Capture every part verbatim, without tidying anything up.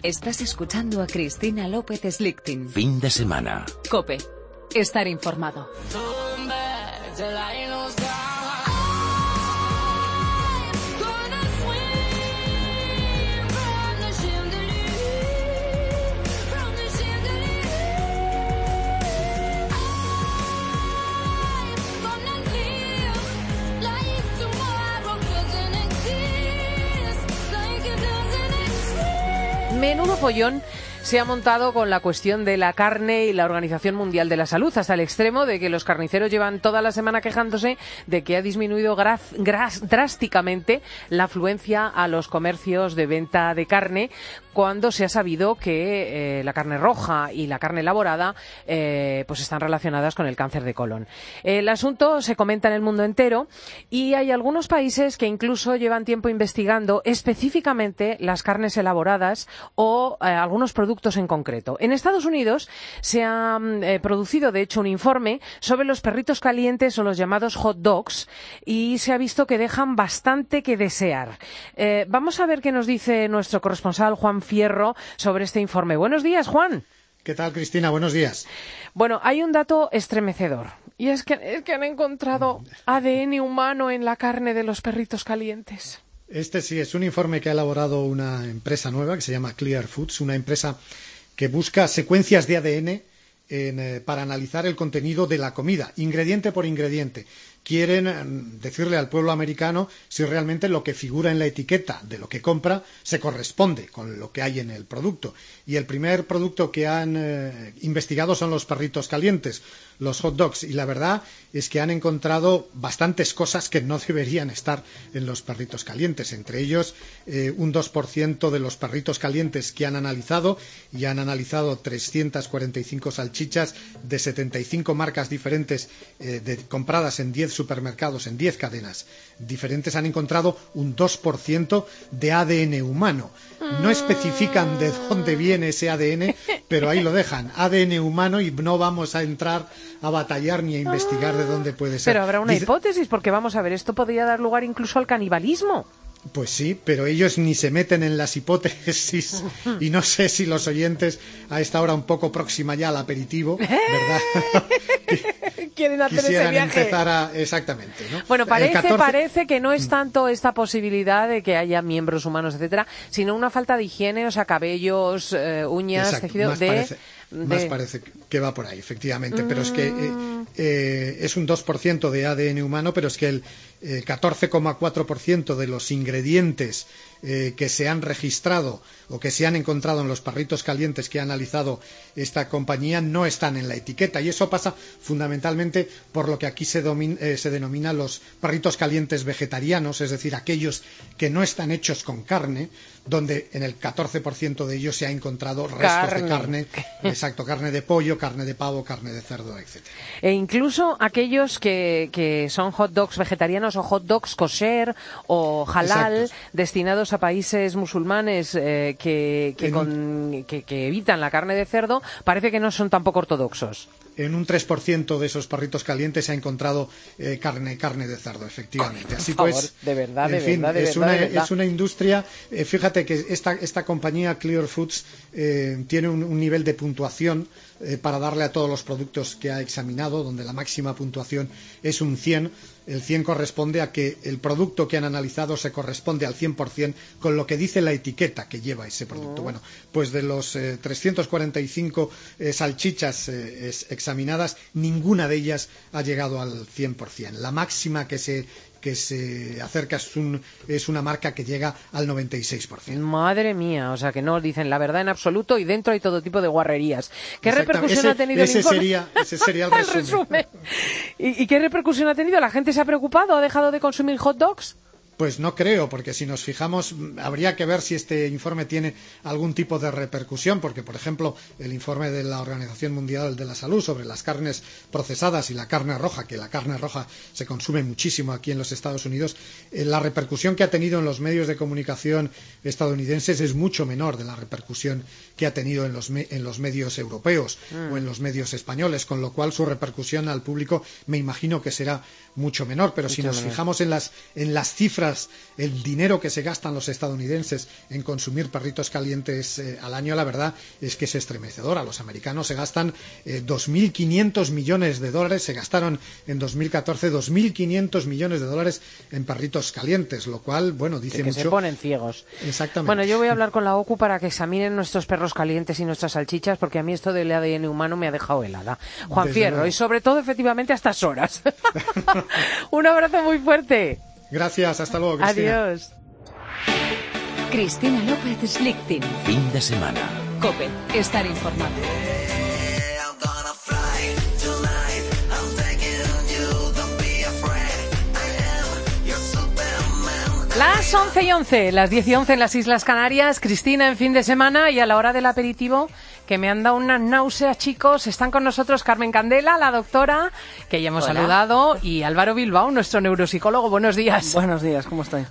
Estás escuchando a Cristina López Slichting. Fin de semana. COPE. Estar informado. Menudo follón se ha montado con la cuestión de la carne y la Organización Mundial de la Salud, hasta el extremo de que los carniceros llevan toda la semana quejándose de que ha disminuido graz, graz, drásticamente la afluencia a los comercios de venta de carne, cuando se ha sabido que eh, la carne roja y la carne elaborada eh, pues están relacionadas con el cáncer de colon. El asunto se comenta en el mundo entero y hay algunos países que incluso llevan tiempo investigando específicamente las carnes elaboradas o eh, algunos productos en concreto. En Estados Unidos se ha eh, producido, de hecho, un informe sobre los perritos calientes o los llamados hot dogs y se ha visto que dejan bastante que desear. Eh, vamos a ver qué nos dice nuestro corresponsal Juan Fierro sobre este informe. Buenos días, Juan. ¿Qué tal, Cristina? Buenos días. Bueno, hay un dato estremecedor y es que, es que han encontrado A D N humano en la carne de los perritos calientes. Este sí es un informe que ha elaborado una empresa nueva que se llama Clear Foods, una empresa que busca secuencias de A D N en, eh, para analizar el contenido de la comida, ingrediente por ingrediente. Quieren eh, decirle al pueblo americano si realmente lo que figura en la etiqueta de lo que compra se corresponde con lo que hay en el producto. Y el primer producto que han eh, investigado son los perritos calientes, los hot dogs, y la verdad es que han encontrado bastantes cosas que no deberían estar en los perritos calientes, entre ellos eh, un dos por ciento de los perritos calientes que han analizado, y han analizado trescientas cuarenta y cinco salchichas de setenta y cinco marcas diferentes eh, de, compradas en diez supermercados, en diez cadenas diferentes, han encontrado un dos por ciento de A D N humano. No especifican de dónde viene ese A D N, pero ahí lo dejan, A D N humano, y no vamos a entrar a batallar ni a investigar de dónde puede ser. Pero habrá una Dice... hipótesis, porque vamos a ver, esto podría dar lugar incluso al canibalismo. Pues sí, pero ellos ni se meten en las hipótesis y no sé si los oyentes a esta hora un poco próxima ya al aperitivo, ¿verdad? Quieren hacer ese viaje. Empezar a... Exactamente, ¿no? Bueno, parece, catorce... parece que no es tanto esta posibilidad de que haya miembros humanos, etcétera, sino una falta de higiene, o sea, cabellos, eh, uñas, Exacto, tejido más de... Parece... De... Más parece que va por ahí, efectivamente, mm. pero es que eh, eh, es un dos por ciento de A D N humano, pero es que el eh, catorce coma cuatro por ciento de los ingredientes eh, que se han registrado o que se han encontrado en los perritos calientes que ha analizado esta compañía no están en la etiqueta, y eso pasa fundamentalmente por lo que aquí se, domin, eh, se denomina los perritos calientes vegetarianos, es decir, aquellos que no están hechos con carne, donde en el catorce por ciento de ellos se ha encontrado restos carne. de carne, exacto, carne de pollo, carne de pavo, carne de cerdo, etcétera. E incluso aquellos que, que son hot dogs vegetarianos o hot dogs kosher o halal, exacto, destinados a países musulmanes eh, que, que, con, un... que, que evitan la carne de cerdo, parece que no son tampoco ortodoxos. En un tres por ciento de esos perritos calientes se ha encontrado eh, carne carne de cerdo, efectivamente. Así Por pues, favor, de verdad, en de fin, verdad, de es, verdad, una, de verdad. es una industria. Eh, fíjate que esta, esta compañía Clear Foods eh, tiene un, un nivel de puntuación eh, para darle a todos los productos que ha examinado, donde la máxima puntuación es un cien. El cien corresponde a que el producto que han analizado se corresponde al cien por ciento con lo que dice la etiqueta que lleva ese producto. Oh. Bueno, pues de los eh, trescientas cuarenta y cinco eh, salchichas eh, es, examinadas, ninguna de ellas ha llegado al cien por ciento. La máxima que se que se acerca es, un, es una marca que llega al noventa y seis por ciento. Madre mía, o sea que no dicen la verdad en absoluto y dentro hay todo tipo de guarrerías. ¿Qué repercusión ese, ha tenido ese el informe? Sería, ese sería el resumen. el resumen. ¿Y, ¿Y qué repercusión ha tenido? ¿La gente se ha preocupado? ¿Ha dejado de consumir hot dogs? Pues no creo, porque si nos fijamos, habría que ver si este informe tiene algún tipo de repercusión, porque, por ejemplo, el informe de la Organización Mundial de la Salud sobre las carnes procesadas y la carne roja, que la carne roja se consume muchísimo aquí en los Estados Unidos, eh, la repercusión que ha tenido en los medios de comunicación estadounidenses es mucho menor de la repercusión que ha tenido en los, me en los medios europeos mm. o en los medios españoles, con lo cual su repercusión al público me imagino que será mucho menor. Pero mucho si nos menor. fijamos en las, en las cifras cifras, el dinero que se gastan los estadounidenses en consumir perritos calientes eh, al año, la verdad es que es estremecedora. Los americanos se gastan eh, dos mil quinientos millones de dólares, se gastaron en dos mil catorce dos mil quinientos millones de dólares en perritos calientes, lo cual, bueno, dice que mucho. Se ponen ciegos. Exactamente. Bueno, yo voy a hablar con la OCU para que examinen nuestros perros calientes y nuestras salchichas, porque a mí esto del A D N humano me ha dejado helada. Juan Desde Fierro, luego. y sobre todo, efectivamente, a estas horas. Un abrazo muy fuerte. Gracias, hasta luego, Cristina. Adiós. Cristina López Slichting. Fin de semana. COPE. Estar informado. Las once y once, las diez y once en las Islas Canarias. Cristina en fin de semana y a la hora del aperitivo, que me han dado unas náuseas, chicos. Están con nosotros Carmen Candela, la doctora, que ya hemos Hola. saludado, y Álvaro Bilbao, nuestro neuropsicólogo. Buenos días. Buenos días, ¿cómo estáis?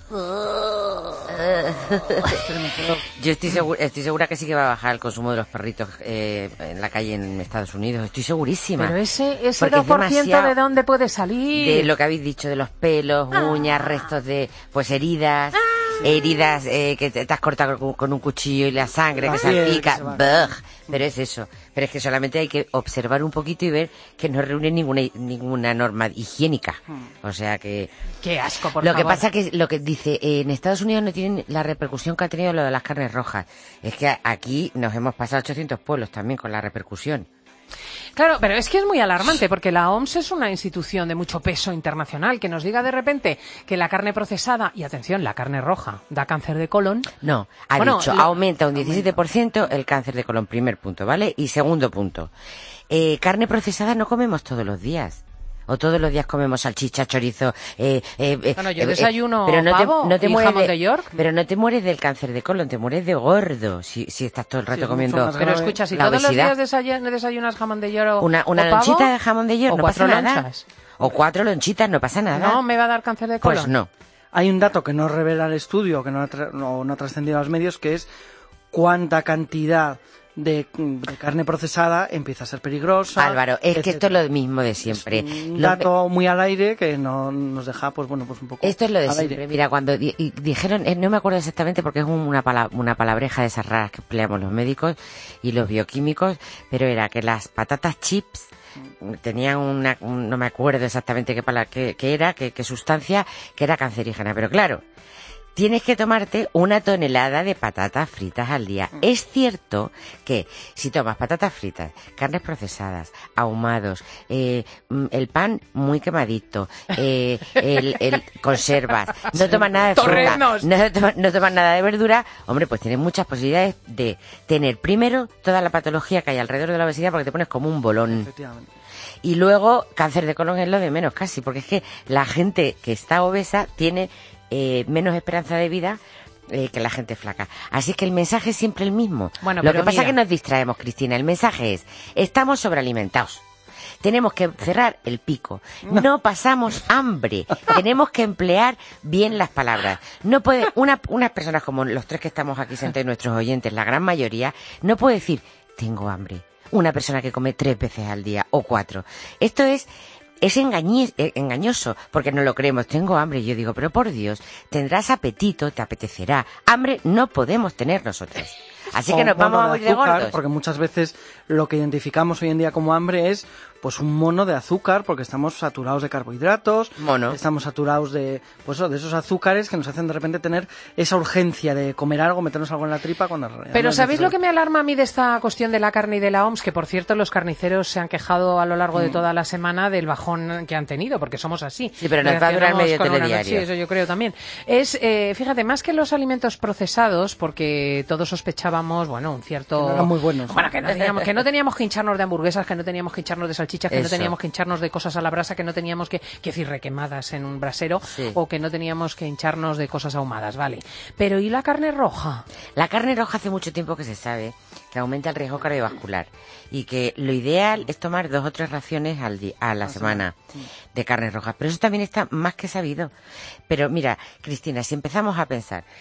Yo estoy segura, estoy segura que sí que va a bajar el consumo de los perritos eh, en la calle en Estados Unidos. Estoy segurísima. Pero ese, ese Porque es dos por ciento demasiado ¿de dónde puede salir? De lo que habéis dicho, de los pelos, uñas, restos de, pues heridas, heridas eh, que te, te has cortado con, con un cuchillo y la sangre La que piel salpica. que se va. Bugh. Pero es eso. Pero es que solamente hay que observar un poquito y ver que no reúne ninguna ninguna norma higiénica. O sea que... Qué asco, por lo favor. que pasa que lo que dice, eh, en Estados Unidos no tienen la repercusión que ha tenido lo de las carnes rojas. Es que aquí nos hemos pasado ochocientos pueblos también con la repercusión. Claro, pero es que es muy alarmante porque la O M S es una institución de mucho peso internacional. Que nos diga de repente que la carne procesada, y atención, la carne roja, da cáncer de colon. No, ha Bueno, dicho, lo- aumenta un diecisiete por ciento el cáncer de colon, primer punto, ¿vale? Y segundo punto, eh, carne procesada no comemos todos los días. O todos los días comemos salchicha, chorizo, eh, eh, eh, Bueno, yo eh, desayuno pero no pavo te, no te y mueres jamón de York. Pero no te mueres del cáncer de colon, te mueres de gordo si, si estás todo el rato es mucho comiendo más Pero grave. escucha, si la todos obesidad. los días desay- desayunas jamón de york o, Una, una o pavo, lonchita de jamón de york, o no cuatro pasa nada. lonchas. O cuatro lonchitas, no pasa nada. No, me va a dar cáncer de colon. Pues no. Hay un dato que no revela el estudio, que no ha, tra- no, no ha trascendido a los medios, que es cuánta cantidad de, de carne procesada empieza a ser peligrosa. Álvaro, es que esto es etcétera. lo mismo de siempre. Es un Lo- dato muy al aire que no nos deja, pues bueno, pues un poco Esto es lo de al siempre. aire. Mira, cuando di- y dijeron, eh, no me acuerdo exactamente porque es un- una, pala- una palabreja de esas raras que empleamos los médicos y los bioquímicos, pero era que las patatas chips tenían una, un- no me acuerdo exactamente qué, pala- qué, qué era, qué, qué sustancia, que era cancerígena. Pero claro, tienes que tomarte una tonelada de patatas fritas al día. Es cierto que si tomas patatas fritas, carnes procesadas, ahumados, eh, mm, el pan muy quemadito, eh, el, el- conservas, no tomas nada de fruta, Torrenos. no, toma- no tomas nada de verdura, hombre, pues tienes muchas posibilidades de tener primero toda la patología que hay alrededor de la obesidad porque te pones como un bolón. Efectivamente. Y luego, cáncer de colon es lo de menos casi, porque es que la gente que está obesa tiene eh, menos esperanza de vida eh, que la gente flaca. Así que el mensaje es siempre el mismo. Bueno, lo pero que pasa mira. es que nos distraemos, Cristina. El mensaje es, estamos sobrealimentados. Tenemos que cerrar el pico. No pasamos hambre. Tenemos que emplear bien las palabras. No puede, una, unas personas como los tres que estamos aquí sentados, nuestros oyentes, la gran mayoría, no puede decir, tengo hambre. Una persona que come tres veces al día o cuatro. Esto es, es engañi- eh, engañoso, porque no lo creemos. Tengo hambre. Y yo digo, pero por Dios, tendrás apetito, te apetecerá. Hambre no podemos tener nosotros. Así que O nos vamos mono a de morir de azúcar, gordos. porque muchas veces lo que identificamos hoy en día como hambre es pues un mono de azúcar, porque estamos saturados de carbohidratos, Mono. estamos saturados de pues eso, de esos azúcares que nos hacen de repente tener esa urgencia de comer algo, meternos algo en la tripa cuando en realidad Pero no es ¿sabéis lo que necesario. me alarma a mí de esta cuestión de la carne y de la O M S? Que, por cierto, los carniceros se han quejado a lo largo de toda la semana del bajón que han tenido, porque somos así. Sí, pero nos va a durar Reaccionamos medio con una- telediario. Sí, eso yo creo también. Es, eh, fíjate, más que los alimentos procesados, porque todos sospechábamos, bueno, un cierto... Que no eran muy buenos. Bueno, que no teníamos que, no teníamos que hincharnos de hamburguesas, que no teníamos que hincharnos de salchichas, que no Eso. teníamos que hincharnos de cosas a la brasa, que no teníamos que, que decir, requemadas en un brasero, Sí. o que no teníamos que hincharnos de cosas ahumadas, ¿vale? Pero ¿y la carne roja? La carne roja hace mucho tiempo que se sabe que aumenta el riesgo cardiovascular y que lo ideal es tomar dos o tres raciones al di- a la semana de carne roja. Pero eso también está más que sabido. Pero mira, Cristina, si empezamos a pensar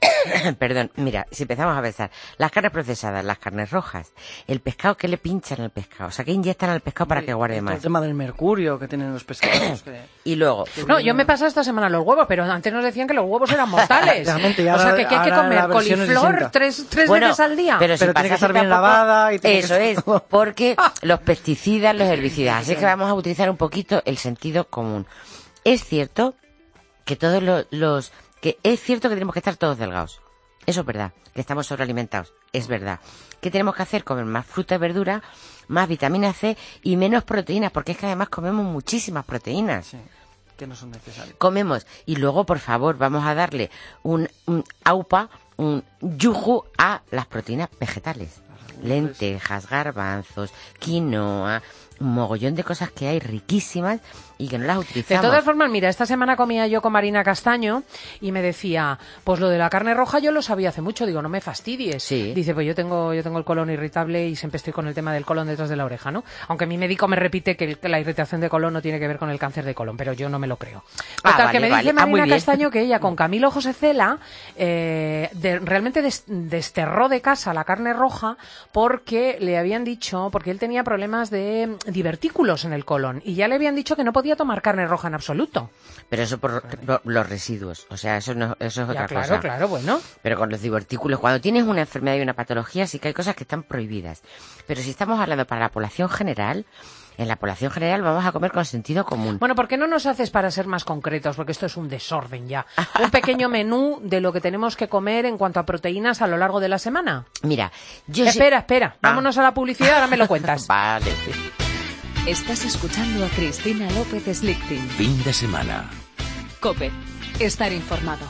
Perdón, mira, si empezamos a pensar, las carnes procesadas, las carnes rojas, el pescado, ¿qué le pinchan al pescado? O sea, ¿qué inyectan al pescado para que guarde más? El tema del mercurio que tienen los pescados. que... Y luego... No, yo me he pasado esta semana los huevos, pero antes nos decían que los huevos eran mortales. Realmente, o sea, ahora- que, que hay que ahora comer la versión es coliflor distinta. tres, tres Bueno, veces al día. Pero, si Pero tiene que pasa estar bien tampoco- lavada y tiene que Eso es, estar- porque los pesticidas, los herbicidas. Así que vamos a utilizar un poquito el sentido común. Es cierto que todos los, los... que es cierto que tenemos que estar todos delgados. Eso es verdad. Que estamos sobrealimentados. Es verdad. ¿Qué tenemos que hacer? Comer más fruta y verdura, más vitamina C y menos proteínas, porque es que además comemos muchísimas proteínas. Sí, que no son necesarios. Comemos y luego, por favor, vamos a darle un, un aupa, un yuju a las proteínas vegetales. Lentejas, garbanzos, quinoa, un mogollón de cosas que hay riquísimas y que no las De utilizamos. todas formas, mira, esta semana comía yo con Marina Castaño y me decía, pues lo de la carne roja yo lo sabía hace mucho, digo, no me fastidies. Sí. Dice, pues yo tengo yo tengo el colon irritable y siempre estoy con el tema del colon detrás de la oreja, ¿no? Aunque mi médico me repite que, el- que la irritación de colon no tiene que ver con el cáncer de colon, pero yo no me lo creo. Ah, Total, vale, que me vale. dice Ah, muy Marina bien. Castaño que ella con Camilo José Cela eh, de- realmente des- desterró de casa la carne roja porque le habían dicho, porque él tenía problemas de divertículos en el colon y ya le habían dicho que no podía tomar carne roja en absoluto. Pero eso por lo- los residuos, o sea, eso no, eso es Ya, otra claro, cosa. claro, bueno. Pero con los divertículos, cuando tienes una enfermedad y una patología, sí que hay cosas que están prohibidas. Pero si estamos hablando para la población general, en la población general vamos a comer con sentido común. Bueno, ¿por qué no nos haces para ser más concretos? Porque esto es un desorden ya. Un pequeño menú de lo que tenemos que comer en cuanto a proteínas a lo largo de la semana. Mira, yo sé- Espera, espera. Ah. Vámonos a la publicidad, ahora me lo cuentas. Vale. Estás escuchando a Cristina López Slichting. Fin de semana. COPE. Estar informado.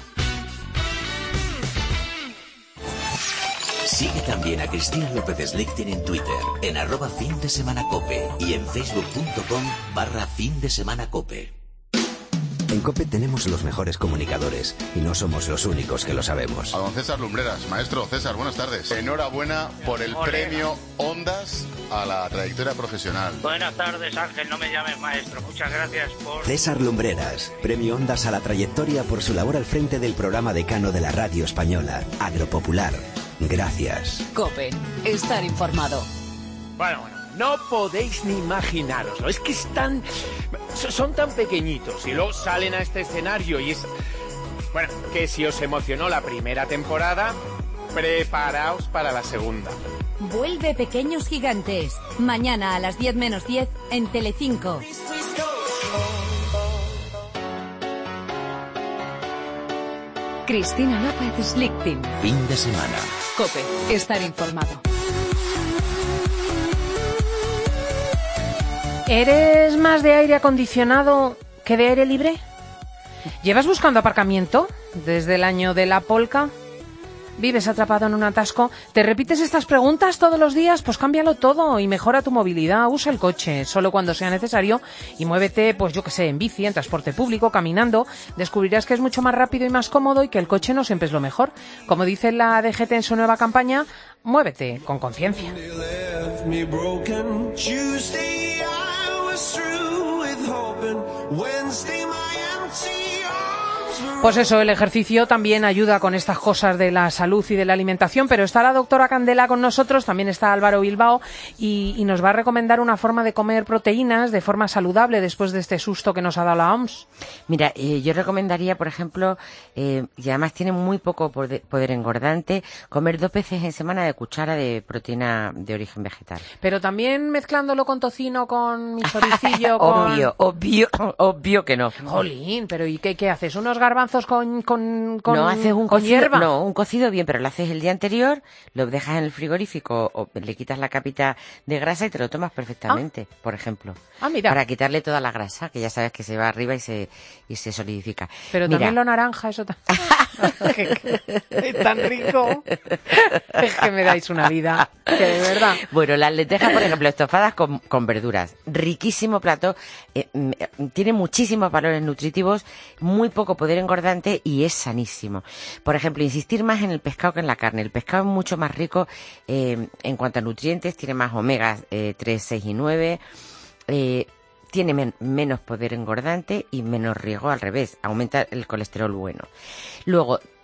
Sigue también a Cristina López Slichting en Twitter, en arroba fin de semana cope y en facebook.com barra fin de semana cope. En COPE tenemos los mejores comunicadores y no somos los únicos que lo sabemos. A don César Lumbreras. Maestro César, buenas tardes. Enhorabuena por el premio Ondas a la trayectoria profesional. Buenas tardes, Ángel, no me llames maestro. Muchas gracias por... César Lumbreras, premio Ondas a la trayectoria por su labor al frente del programa decano de la radio española, Agropopular. Gracias. COPE. Estar informado. Bueno, bueno, no podéis ni imaginaroslo. Es que están... son tan pequeñitos y luego salen a este escenario y es... Bueno, que si os emocionó la primera temporada, preparaos para la segunda. Vuelve Pequeños Gigantes. Mañana a las diez menos diez en Telecinco. Cristina López Slichting. Fin de semana. COPE. Estar informado. ¿Eres más de aire acondicionado que de aire libre? ¿Llevas buscando aparcamiento desde el año de la polca? ¿Vives atrapado en un atasco? ¿Te repites estas preguntas todos los días? Pues cámbialo todo y mejora tu movilidad. Usa el coche solo cuando sea necesario y muévete, pues yo que sé, en bici, en transporte público, caminando. Descubrirás que es mucho más rápido y más cómodo y que el coche no siempre es lo mejor. Como dice la D G T en su nueva campaña, muévete con conciencia. Pues eso, el ejercicio también ayuda con estas cosas de la salud y de la alimentación, pero está la doctora Candela con nosotros, también está Álvaro Bilbao y, y nos va a recomendar una forma de comer proteínas de forma saludable después de este susto que nos ha dado la O M S. Mira, eh, yo recomendaría, por ejemplo, eh, y además tiene muy poco poder, poder engordante, comer dos veces en semana de cuchara de proteína de origen vegetal. Pero también mezclándolo con tocino, con mi choricillo, con... Obvio, obvio, obvio que no. Jolín, pero ¿y qué, qué haces? ¿Unos garbanzos con, con, con, no haces un con cocido, hierba? No, un cocido bien, pero lo haces el día anterior, lo dejas en el frigorífico o le quitas la capita de grasa y te lo tomas perfectamente, ah. por ejemplo. Ah, mira. Para quitarle toda la grasa, que ya sabes que se va arriba y se y se solidifica. Pero Mira. también lo naranja, eso también. Es tan rico. Es que me dais una vida, que de verdad. Bueno, las lentejas, por ejemplo, estofadas con, con verduras. Riquísimo plato, eh, tiene muchísimos valores nutritivos, muy poco poder engordante y es sanísimo. Por ejemplo, insistir más en el pescado que en la carne. El pescado es mucho más rico eh, en cuanto a nutrientes, tiene más omegas eh, tres, seis y nueve, eh, tiene men- menos poder engordante y menos riesgo al revés, aumenta el colesterol bueno. Luego,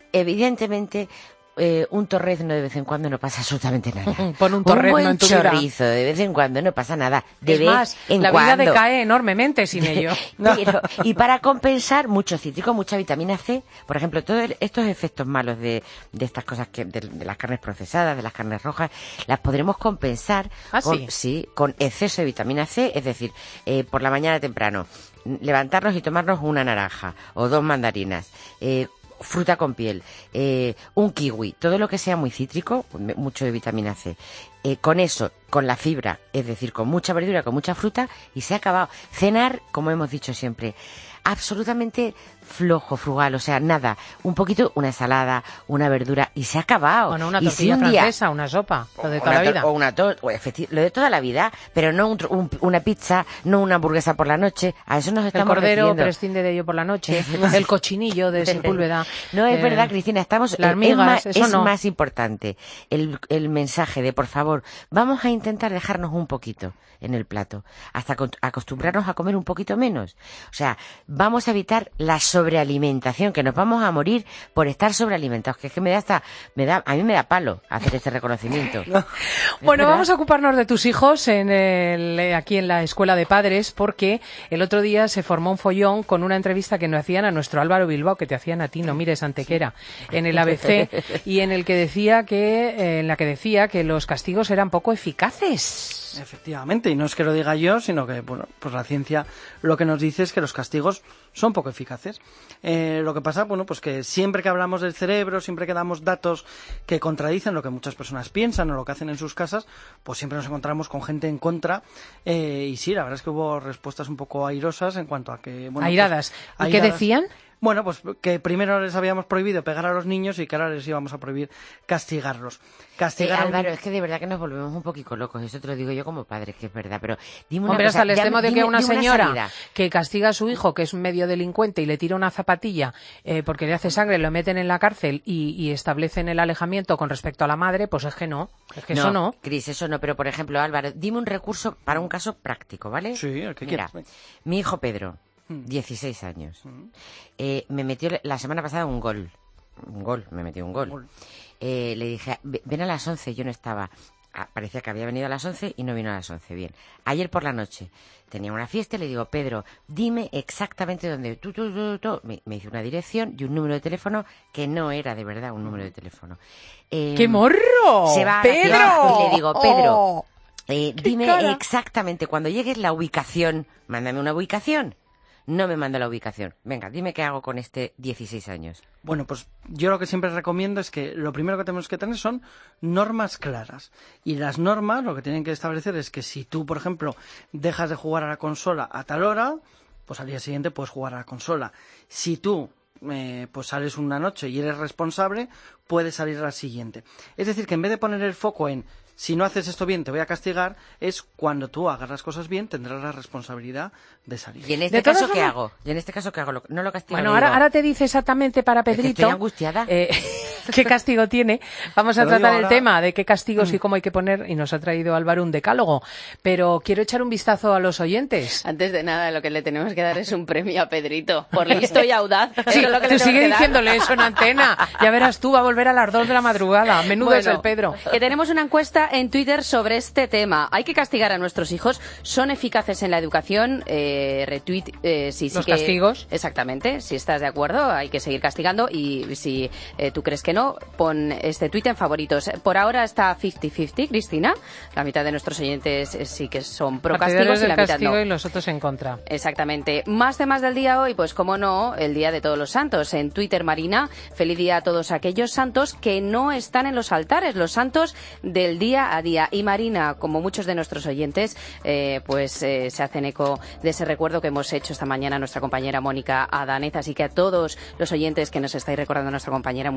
evidentemente, eh, un torrezno de vez en cuando no pasa absolutamente nada. Pon un torrezno un buen en tu vida. chorizo de vez en cuando no pasa nada. De Es vez más, en la cuando. vida decae enormemente sin ello. Pero, y para compensar, mucho cítrico, mucha vitamina C, por ejemplo, todos estos efectos malos de, de estas cosas, que de, de las carnes procesadas, de las carnes rojas, las podremos compensar ¿Ah, con, sí? sí, con exceso de vitamina C, es decir, eh, por la mañana temprano, levantarnos y tomarnos una naranja o dos mandarinas, eh, fruta con piel, eh, un kiwi, todo lo que sea muy cítrico, mucho de vitamina C. Eh, con eso, con la fibra, es decir, con mucha verdura, con mucha fruta, y se ha acabado. Cenar, como hemos dicho siempre, absolutamente flojo, frugal, o sea, nada, un poquito, una ensalada, una verdura, y se ha acabado. Bueno, una y tortilla si un día, francesa, una sopa, lo de toda una la to- vida. O una to- o efecti- lo de toda la vida, pero no un tro- un- una pizza, no una hamburguesa por la noche, a eso nos El estamos cordero refiriendo. prescinde de ello por la noche, el cochinillo de Sepúlveda. No, es eh, verdad, Cristina, estamos... las es migas, más, eso es no. más importante el, el mensaje de, por favor, vamos a intentar dejarnos un poquito en el plato, hasta acos- acostumbrarnos a comer un poquito menos. O sea, vamos a evitar la sobrealimentación, que nos vamos a morir por estar sobrealimentados, que es que me da hasta, me da, a mí me da palo hacer este reconocimiento. Bueno, verdad. vamos a ocuparnos de tus hijos en el, eh, aquí en la Escuela de Padres, porque el otro día se formó un follón con una entrevista que nos hacían a nuestro Álvaro Bilbao, que te hacían a ti, no mires Antequera, en el A B C, y en el que decía que, eh, en la que decía que los castigos eran poco eficaces. Efectivamente, y no es que lo diga yo, sino que bueno, pues la ciencia lo que nos dice es que los castigos son poco eficaces. Eh, lo que pasa, bueno, pues que siempre que hablamos del cerebro, siempre que damos datos que contradicen lo que muchas personas piensan o lo que hacen en sus casas, pues siempre nos encontramos con gente en contra. Eh, y sí, la verdad es que hubo respuestas un poco airosas en cuanto a que... Bueno, Airadas. pues, ¿Y qué airadas. decían? Bueno, pues que primero les habíamos prohibido pegar a los niños y que ahora les íbamos a prohibir castigarlos. Eh, Castigar a un Álvaro, niño- es que de verdad que nos volvemos un poquito locos, eso te lo digo yo como padre, que es verdad, pero dime una Hombre, cosa, hasta el dame- extremo de que dime- una dime señora salida. que castiga a su hijo, que es un medio delincuente, y le tira una zapatilla eh, porque le hace sangre, lo meten en la cárcel y, y establecen el alejamiento con respecto a la madre, pues es que no, es que eso no. Cris, eso no, pero por ejemplo, Álvaro, dime un recurso para un caso práctico, ¿vale? Sí, el que Mira, quieras. mi hijo Pedro, dieciséis años, eh, me metió la semana pasada un gol, un gol, me metió un gol. Eh, le dije, "Ve- ven a las once", yo no estaba. Ah, parecía que había venido a las once y no vino a las once. Bien. Ayer por la noche tenía una fiesta y le digo, Pedro, dime exactamente dónde. Tú, tú, tú, tú. Me, me hizo una dirección y un número de teléfono que no era de verdad un número de teléfono. Eh, ¡Qué morro! Se va a la ¡Pedro! fiesta y le digo, Pedro, Oh, eh, qué dime cara. exactamente cuando llegues la ubicación. Mándame una ubicación. No me manda la ubicación. Venga, dime qué hago con este dieciséis años. Bueno, pues yo lo que siempre recomiendo es que lo primero que tenemos que tener son normas claras. Y las normas lo que tienen que establecer es que si tú, por ejemplo, dejas de jugar a la consola a tal hora, pues al día siguiente puedes jugar a la consola. Si tú eh, pues sales una noche y eres responsable, puedes salir a la siguiente. Es decir, que en vez de poner el foco en si no haces esto bien te voy a castigar, es cuando tú hagas las cosas bien tendrás la responsabilidad de salir. ¿Y en este De todas caso qué formas- hago? ¿Y en este caso qué hago? Lo- No lo castigo. Bueno, le ahora, digo, ahora te dice exactamente para "Es que Pedrito estoy angustiada". eh, qué castigo tiene. Vamos a Te lo digo tratar el ahora. tema de qué castigos y cómo hay que poner, y nos ha traído Álvaro un decálogo. Pero quiero echar un vistazo a los oyentes. Antes de nada, lo que le tenemos que dar es un premio a Pedrito, por listo y audaz. Eso Sí, es lo que tú le tenemos sigue que dar. diciéndole eso en antena. Ya verás tú, va a volver a las dos de la madrugada. Menudo es Bueno, el Pedro. Que tenemos una encuesta en Twitter sobre este tema. ¿Hay que castigar a nuestros hijos? ¿Son eficaces en la educación? Eh, retweet, eh, si sí Los que- castigos. Exactamente. Si estás de acuerdo, hay que seguir castigando. Y si eh, tú crees que no, pon este tuit en favoritos. Por ahora está cincuenta cincuenta, Cristina. La mitad de nuestros oyentes eh, sí que son pro Partidarios castigos y del la mitad castigo no. y los otros en contra. Exactamente. Más temas del día hoy, pues como no, el Día de Todos los Santos. En Twitter, Marina, feliz día a todos aquellos santos que no están en los altares, los santos del día a día. Y Marina, como muchos de nuestros oyentes, eh, pues eh, se hacen eco de ese recuerdo que hemos hecho esta mañana nuestra compañera Mónica Adánez. Así que a todos los oyentes que nos estáis recordando a nuestra compañera, muchas gracias.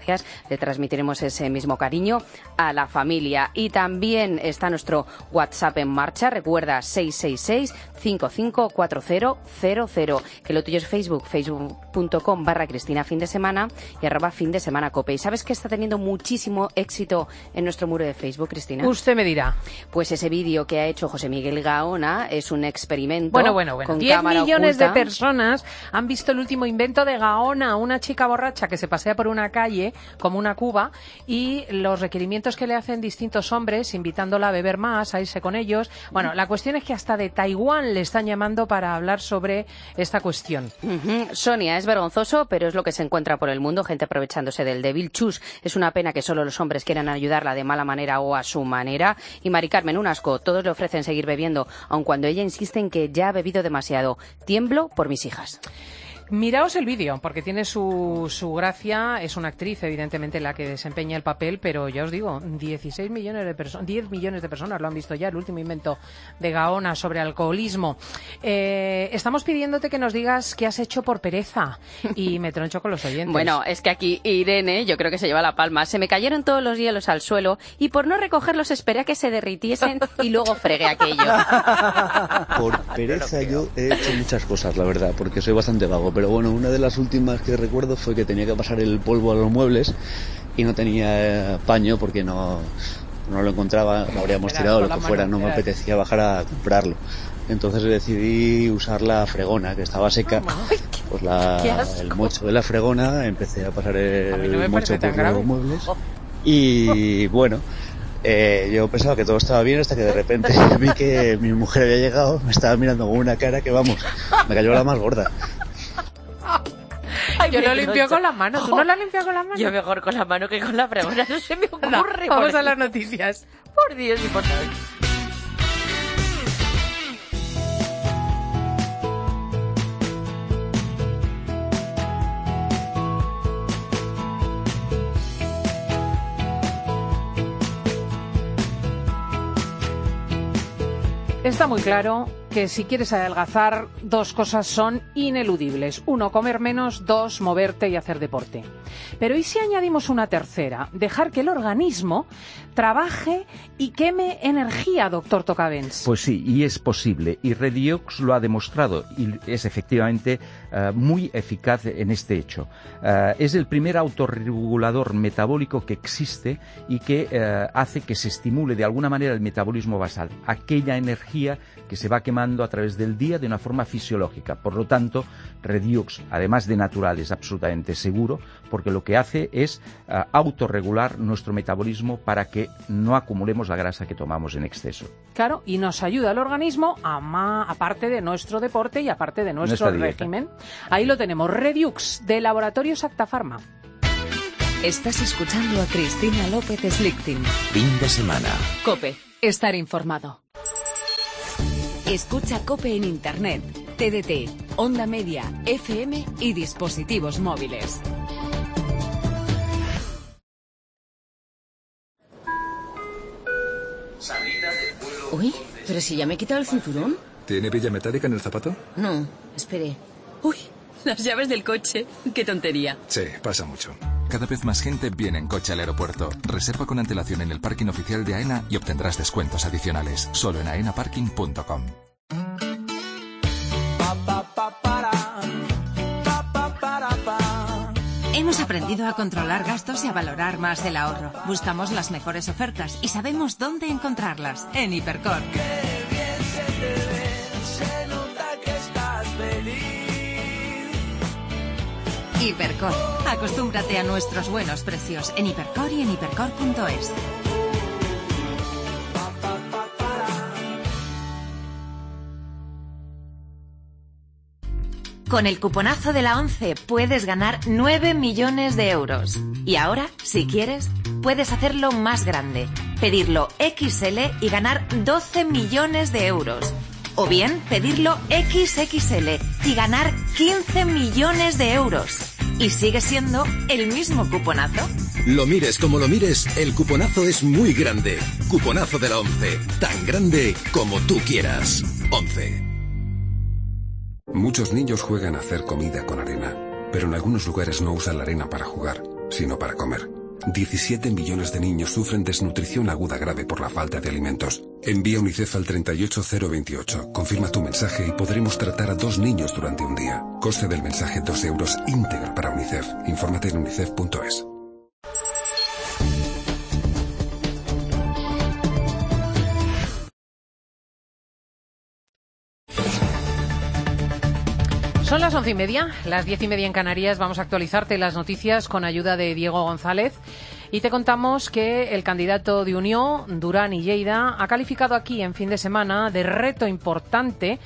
gracias. Le transmitiremos ese mismo cariño a la familia. Y también está nuestro WhatsApp en marcha. Recuerda, seis seis seis, cinco cinco cuatro cero cero cero. Que lo tuyo es Facebook, facebook.com barra Cristina fin de semana y arroba fin de semana cope. ¿Y sabes que está teniendo muchísimo éxito en nuestro muro de Facebook, Cristina? Usted me dirá. Pues ese vídeo que ha hecho José Miguel Gaona es un experimento. Bueno, bueno, bueno. Con diez millones oculta. de personas han visto el último invento de Gaona, una chica borracha que se pasea por una calle como una cuba y los requerimientos que le hacen distintos hombres, invitándola a beber más, a irse con ellos. Bueno, la cuestión es que hasta de Taiwán le están llamando para hablar sobre esta cuestión. Uh-huh. Sonia, es vergonzoso, pero es lo que se encuentra por el mundo, gente aprovechándose del débil. Chus, es una pena que solo los hombres quieran ayudarla de mala manera o a su manera. Y Mari Carmen, un asco, todos le ofrecen seguir bebiendo, aun cuando ella insiste en que ya ha bebido demasiado. Tiemblo por mis hijas. Miraos el vídeo, porque tiene su, su gracia. Es una actriz, evidentemente, la que desempeña el papel, pero ya os digo, dieciséis millones de personas, diez millones de personas lo han visto ya, el último invento de Gaona sobre alcoholismo. Eh, estamos pidiéndote que nos digas qué has hecho por pereza, y me troncho con los oyentes. Bueno, es que aquí Irene, yo creo que se lleva la palma. Se me cayeron todos los hielos al suelo y por no recogerlos esperé a que se derritiesen y luego fregué aquello. Por pereza yo he hecho muchas cosas, la verdad, porque soy bastante vago. Pero bueno, una de las últimas que recuerdo fue que tenía que pasar el polvo a los muebles y no tenía paño porque no, no lo encontraba, lo habríamos tirado, lo que fuera, no me apetecía bajar a comprarlo. Entonces decidí usar la fregona, que estaba seca, pues la, el mocho de la fregona, empecé a pasar el no mocho por los muebles y bueno... Eh, yo pensaba que todo estaba bien hasta que de repente vi que mi mujer había llegado, me estaba mirando con una cara que vamos, me cayó la más gorda. Ay, yo lo limpio con las manos. ¿Tú no lo limpias con las manos? Yo mejor con la mano que con la fregona, no se me ocurre. No, vamos a las noticias. Por Dios y por Dios. Está muy claro que si quieres adelgazar, dos cosas son ineludibles. Uno, comer menos. Dos, moverte y hacer deporte. Pero ¿y si añadimos una tercera? Dejar que el organismo trabaje y queme energía, doctor Tocavens. Pues sí, y es posible. Y Rediox lo ha demostrado y es efectivamente uh, muy eficaz en este hecho. Uh, es el primer autorregulador metabólico que existe y que uh, hace que se estimule de alguna manera el metabolismo basal, aquella energía que se va quemando a través del día de una forma fisiológica. Por lo tanto, Rediox, además de natural, es absolutamente seguro porque lo que hace es uh, autorregular nuestro metabolismo para que no acumulemos la grasa que tomamos en exceso. Claro, y nos ayuda al organismo, a ma, aparte de nuestro deporte y aparte de nuestro régimen. Ahí lo tenemos, Redux, de Laboratorios Acta Pharma. Estás escuchando a Cristina López Slichting. Fin de semana. COPE. Estar informado. Escucha COPE en Internet, T D T, Onda Media, F M y dispositivos móviles. Uy, pero si ya me he quitado el cinturón. ¿Tiene villa metálica en el zapato? No, espere. Uy, las llaves del coche. Qué tontería. Sí, pasa mucho. Cada vez más gente viene en coche al aeropuerto. Reserva con antelación en el parking oficial de AENA y obtendrás descuentos adicionales. Solo en aena parking punto com. Hemos aprendido a controlar gastos y a valorar más el ahorro. Buscamos las mejores ofertas y sabemos dónde encontrarlas. En Hipercor. Qué bien se te ve, se nota que estás feliz. Hipercor. Acostúmbrate a nuestros buenos precios en Hipercor y en hipercor punto es. Con el cuponazo de la ONCE puedes ganar nueve millones de euros. Y ahora, si quieres, puedes hacerlo más grande. Pedirlo equis ele y ganar doce millones de euros. O bien, pedirlo equis equis ele y ganar quince millones de euros. Y sigue siendo el mismo cuponazo. Lo mires como lo mires, el cuponazo es muy grande. Cuponazo de la ONCE. Tan grande como tú quieras. ONCE. Muchos niños juegan a hacer comida con arena, pero en algunos lugares no usan la arena para jugar. sino para comer. diecisiete millones de niños sufren desnutrición aguda grave por la falta de alimentos. Envía UNICEF al treinta y ocho cero veintiocho. Confirma tu mensaje y podremos tratar a dos niños durante un día. Coste del mensaje dos euros íntegro para UNICEF. Infórmate en unicef punto es. Son las once y media, las diez y media en Canarias. Vamos a actualizarte las noticias con ayuda de Diego González. Y te contamos que el candidato de Unión, Durán y Lleida, ha calificado aquí en fin de semana de reto importante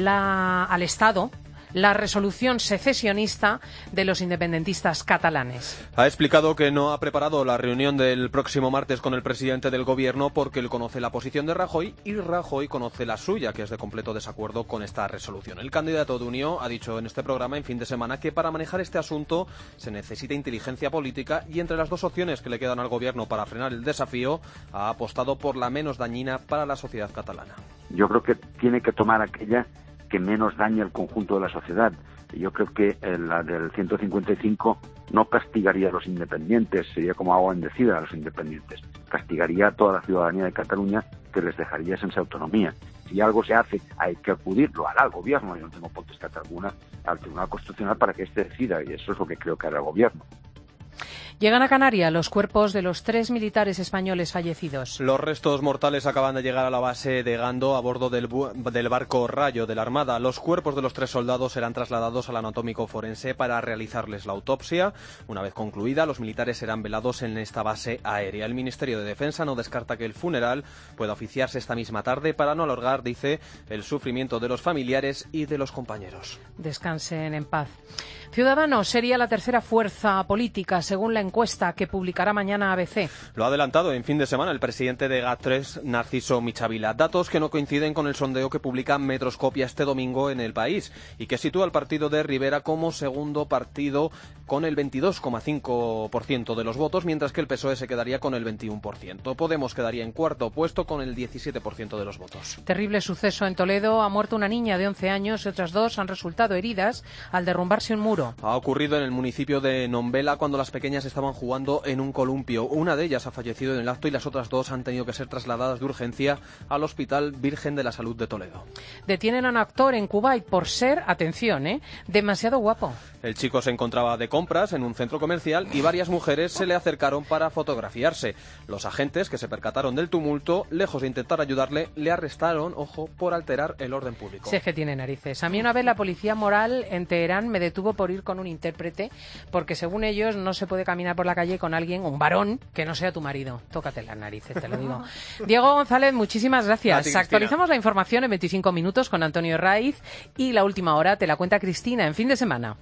la, al Estado la resolución secesionista de los independentistas catalanes. Ha explicado que no ha preparado la reunión del próximo martes con el presidente del Gobierno porque él conoce la posición de Rajoy y Rajoy conoce la suya, que es de completo desacuerdo con esta resolución. El candidato de Unión ha dicho en este programa en fin de semana que para manejar este asunto se necesita inteligencia política y entre las dos opciones que le quedan al Gobierno para frenar el desafío ha apostado por la menos dañina para la sociedad catalana. Yo creo que tiene que tomar aquella que menos daña al conjunto de la sociedad. Yo creo que la del ciento cincuenta y cinco no castigaría a los independientes, sería como agua bendecida a los independientes. Castigaría a toda la ciudadanía de Cataluña, que les dejaría sin autonomía. Si algo se hace, hay que acudirlo hará el Gobierno. Yo no tengo potestad alguna al Tribunal Constitucional para que éste decida, y eso es lo que creo que hará el Gobierno. Llegan a Canarias los cuerpos de los tres militares españoles fallecidos. Los restos mortales acaban de llegar a la base de Gando a bordo del, del barco Rayo de la Armada. Los cuerpos de los tres soldados serán trasladados al anatómico forense para realizarles la autopsia. Una vez concluida, los militares serán velados en esta base aérea. El Ministerio de Defensa no descarta que el funeral pueda oficiarse esta misma tarde para no alargar, dice, el sufrimiento de los familiares y de los compañeros. Descansen en paz. Ciudadanos sería la tercera fuerza política, según la encuesta que publicará mañana A B C. Lo ha adelantado en fin de semana el presidente de G A T tres, Narciso Michavila. Datos que no coinciden con el sondeo que publica Metroscopia este domingo en El País y que sitúa al partido de Rivera como segundo partido con el veintidós coma cinco por ciento de los votos, mientras que el P S O E se quedaría con el veintiuno por ciento. Podemos quedaría en cuarto puesto con el diecisiete por ciento de los votos. Terrible suceso en Toledo. Ha muerto una niña de once años y otras dos han resultado heridas al derrumbarse un muro. Ha ocurrido en el municipio de Nombela cuando las pequeñas estaban jugando en un columpio. Una de ellas ha fallecido en el acto y las otras dos han tenido que ser trasladadas de urgencia al Hospital Virgen de la Salud de Toledo. Detienen a un actor en Kuwait por ser, atención, ¿eh? demasiado guapo. El chico se encontraba de compras en un centro comercial y varias mujeres se le acercaron para fotografiarse. Los agentes, que se percataron del tumulto, lejos de intentar ayudarle, le arrestaron, ojo, por alterar el orden público. Sí, es que tiene narices. A mí una vez la policía moral en Teherán me detuvo por ir con un intérprete, porque según ellos no se puede caminar por la calle con alguien, un varón, que no sea tu marido. Tócate las narices, te lo digo. Diego González, muchísimas gracias. ti, Actualizamos la información en veinticinco minutos con Antonio Raiz y la última hora te la cuenta Cristina en fin de semana.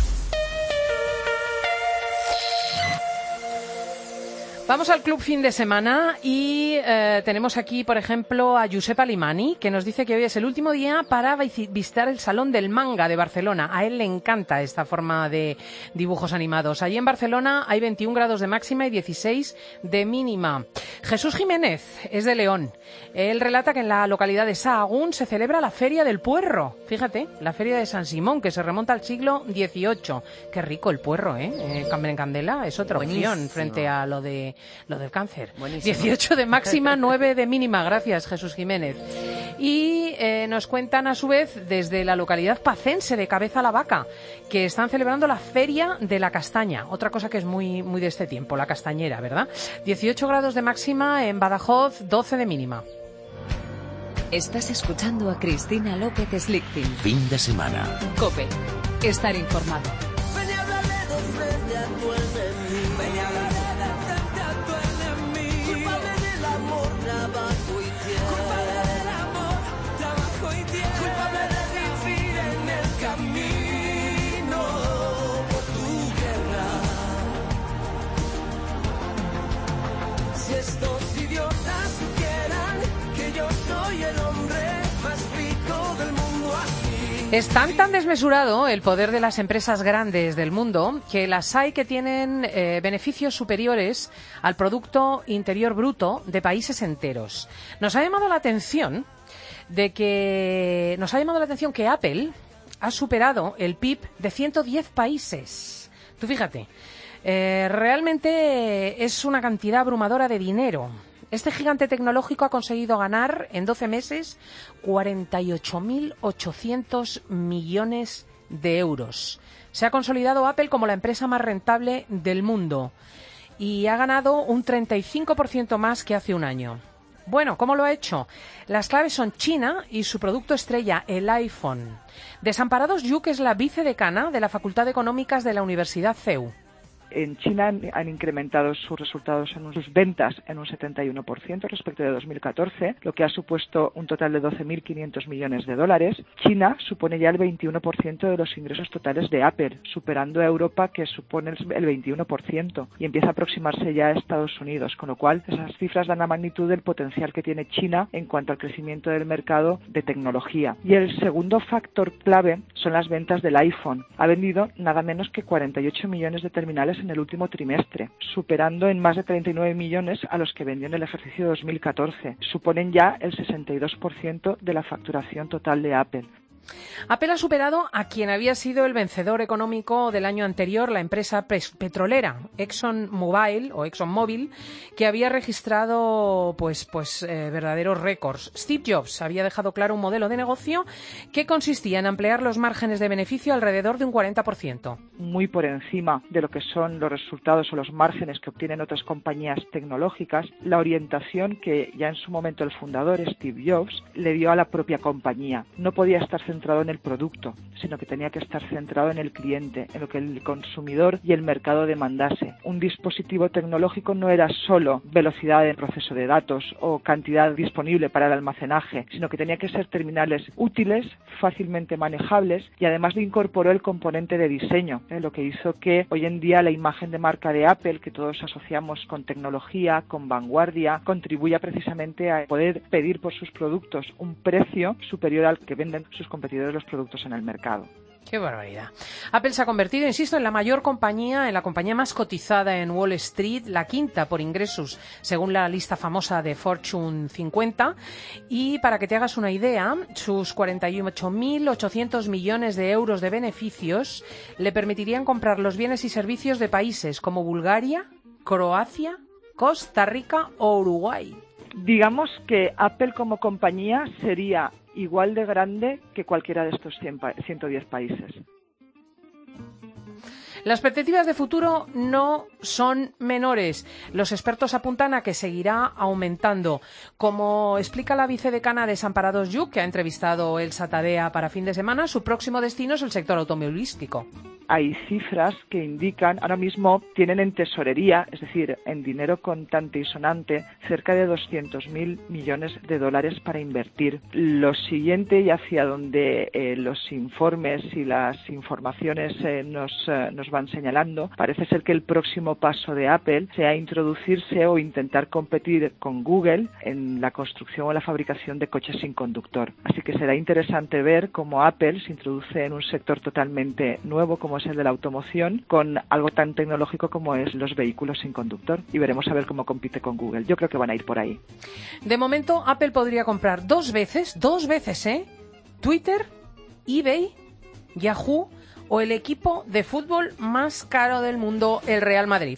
Vamos al club fin de semana y eh, tenemos aquí, por ejemplo, a Josep Alimani, que nos dice que hoy es el último día para visitar el Salón del Manga de Barcelona. A él le encanta esta forma de dibujos animados. Allí en Barcelona hay veintiún grados de máxima y dieciséis de mínima. Jesús Jiménez es de León. Él relata que en la localidad de Sahagún se celebra la Feria del Puerro. Fíjate, la Feria de San Simón, que se remonta al siglo dieciocho. Qué rico el puerro, ¿eh? eh en Candela es otra Buenísimo. opción frente a lo de lo del cáncer. Buenísimo. dieciocho de máxima, nueve de mínima. Gracias, Jesús Jiménez. Y eh, nos cuentan a su vez desde la localidad pacense de Cabeza la Vaca, que están celebrando la Feria de la Castaña. Otra cosa que es muy, muy de este tiempo, la castañera, ¿verdad? dieciocho grados de máxima en Badajoz, doce de mínima. Estás escuchando a Cristina López Slichting. Fin de semana. COPE. Estar informado. Estos idiotas supieran que yo soy el hombre más rico del mundo así. Es tan tan desmesurado el poder de las empresas grandes del mundo que las hay que tienen eh, beneficios superiores al Producto Interior Bruto de países enteros. Nos ha llamado la atención de que nos ha llamado la atención que Apple ha superado el P I B de ciento diez países. Tú fíjate. Eh, realmente es una cantidad abrumadora de dinero. Este gigante tecnológico ha conseguido ganar en doce meses cuarenta y ocho mil ochocientos millones de euros. Se ha consolidado Apple como la empresa más rentable del mundo y ha ganado un treinta y cinco por ciento más que hace un año. Bueno, ¿cómo lo ha hecho? Las claves son China y su producto estrella, el iPhone. Desamparados Yuk es la vicedecana de la Facultad de Económicas de la Universidad C E U. En China han, han incrementado sus resultados, en sus ventas en un setenta y uno por ciento respecto de dos mil catorce, lo que ha supuesto un total de doce mil quinientos millones de dólares. China supone ya el veintiuno por ciento de los ingresos totales de Apple, superando a Europa, que supone el veintiuno por ciento, y empieza a aproximarse ya a Estados Unidos, con lo cual esas cifras dan la magnitud del potencial que tiene China en cuanto al crecimiento del mercado de tecnología. Y el segundo factor clave son las ventas del iPhone. Ha vendido nada menos que cuarenta y ocho millones de terminales en el último trimestre, superando en más de treinta y nueve millones a los que vendió en el ejercicio dos mil catorce. Suponen ya el sesenta y dos por ciento de la facturación total de Apple. Apple ha superado a quien había sido el vencedor económico del año anterior, la empresa petrolera ExxonMobil o ExxonMobil, que había registrado pues pues eh, verdaderos récords. Steve Jobs había dejado claro un modelo de negocio que consistía en ampliar los márgenes de beneficio alrededor de un cuarenta por ciento. Muy por encima de lo que son los resultados o los márgenes que obtienen otras compañías tecnológicas, la orientación que ya en su momento el fundador Steve Jobs le dio a la propia compañía. No podía estar centrado en el producto, sino que tenía que estar centrado en el cliente, en lo que el consumidor y el mercado demandase. Un dispositivo tecnológico no era solo velocidad de proceso de datos o cantidad disponible para el almacenaje, sino que tenía que ser terminales útiles, fácilmente manejables, y además le incorporó el componente de diseño, ¿eh? Lo que hizo que hoy en día la imagen de marca de Apple, que todos asociamos con tecnología, con vanguardia, contribuya precisamente a poder pedir por sus productos un precio superior al que venden sus competidores los productos en el mercado. ¡Qué barbaridad! Apple se ha convertido, insisto, en la mayor compañía, en la compañía más cotizada en Wall Street, la quinta por ingresos, según la lista famosa de Fortune cincuenta. Y para que te hagas una idea, sus cuarenta y ocho mil ochocientos millones de euros de beneficios le permitirían comprar los bienes y servicios de países como Bulgaria, Croacia, Costa Rica o Uruguay. Digamos que Apple como compañía sería igual de grande que cualquiera de estos ciento diez países. Las perspectivas de futuro no son menores. Los expertos apuntan a que seguirá aumentando. Como explica la vicedecana de Desamparados Yuk, que ha entrevistado Elsa Tadea para Fin de Semana, su próximo destino es el sector automovilístico. Hay cifras que indican, ahora mismo tienen en tesorería, es decir, en dinero contante y sonante, cerca de doscientos mil millones de dólares para invertir. Lo siguiente, y hacia donde eh, los informes y las informaciones eh, nos, eh, nos van señalando, parece ser que el próximo paso de Apple sea introducirse o intentar competir con Google en la construcción o la fabricación de coches sin conductor. Así que será interesante ver cómo Apple se introduce en un sector totalmente nuevo como es el de la automoción, con algo tan tecnológico como es los vehículos sin conductor, y veremos a ver cómo compite con Google. Yo creo que van a ir por ahí. De momento, Apple podría comprar dos veces, dos veces, ¿eh? Twitter, eBay, Yahoo o el equipo de fútbol más caro del mundo, el Real Madrid.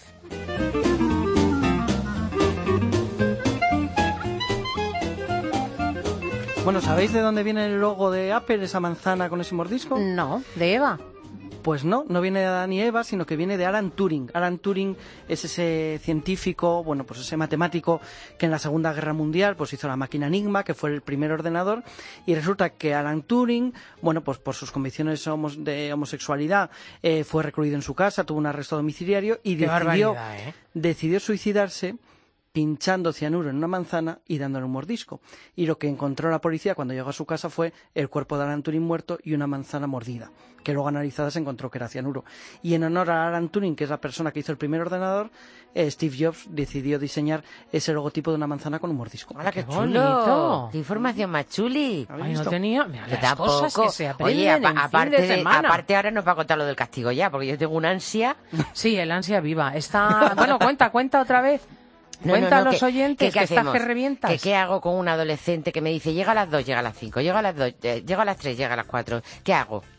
Bueno, ¿sabéis de dónde viene el logo de Apple, esa manzana con ese mordisco? No, de Eva. Pues no, no viene de Adán y Eva, sino que viene de Alan Turing. Alan Turing es ese científico, bueno, pues ese matemático que en la Segunda Guerra Mundial pues hizo la máquina Enigma, que fue el primer ordenador, y resulta que Alan Turing, bueno, pues por sus convicciones de homosexualidad, eh, fue recluido en su casa, tuvo un arresto domiciliario y Qué decidió, ¿eh? decidió suicidarse pinchando cianuro en una manzana y dándole un mordisco. Y lo que encontró la policía cuando llegó a su casa fue el cuerpo de Alan Turing muerto y una manzana mordida, que luego analizada se encontró que era cianuro. Y en honor a Alan Turing, que es la persona que hizo el primer ordenador, eh, Steve Jobs decidió diseñar ese logotipo de una manzana con un mordisco. ¡Hala, qué, ¡Qué chulo! bonito! ¡Qué información más chuli! Ay, no tenía... Mira, Yo las tampoco. cosas que se aprenden Oye, apa- en aparte, fin de de- semana. aparte ahora nos va a contar lo del castigo ya, porque yo tengo una ansia. Sí, el ansia viva. Está... Bueno, cuenta, cuenta otra vez. No, Cuenta no, a no, los que- oyentes que, que, ¿qué estás hacemos? que revientas. ¿Que qué hago con un adolescente que me dice llega a las dos, llega a las cinco, llega a las dos, eh, llega a las tres, llega a las cuatro? ¿Qué hago?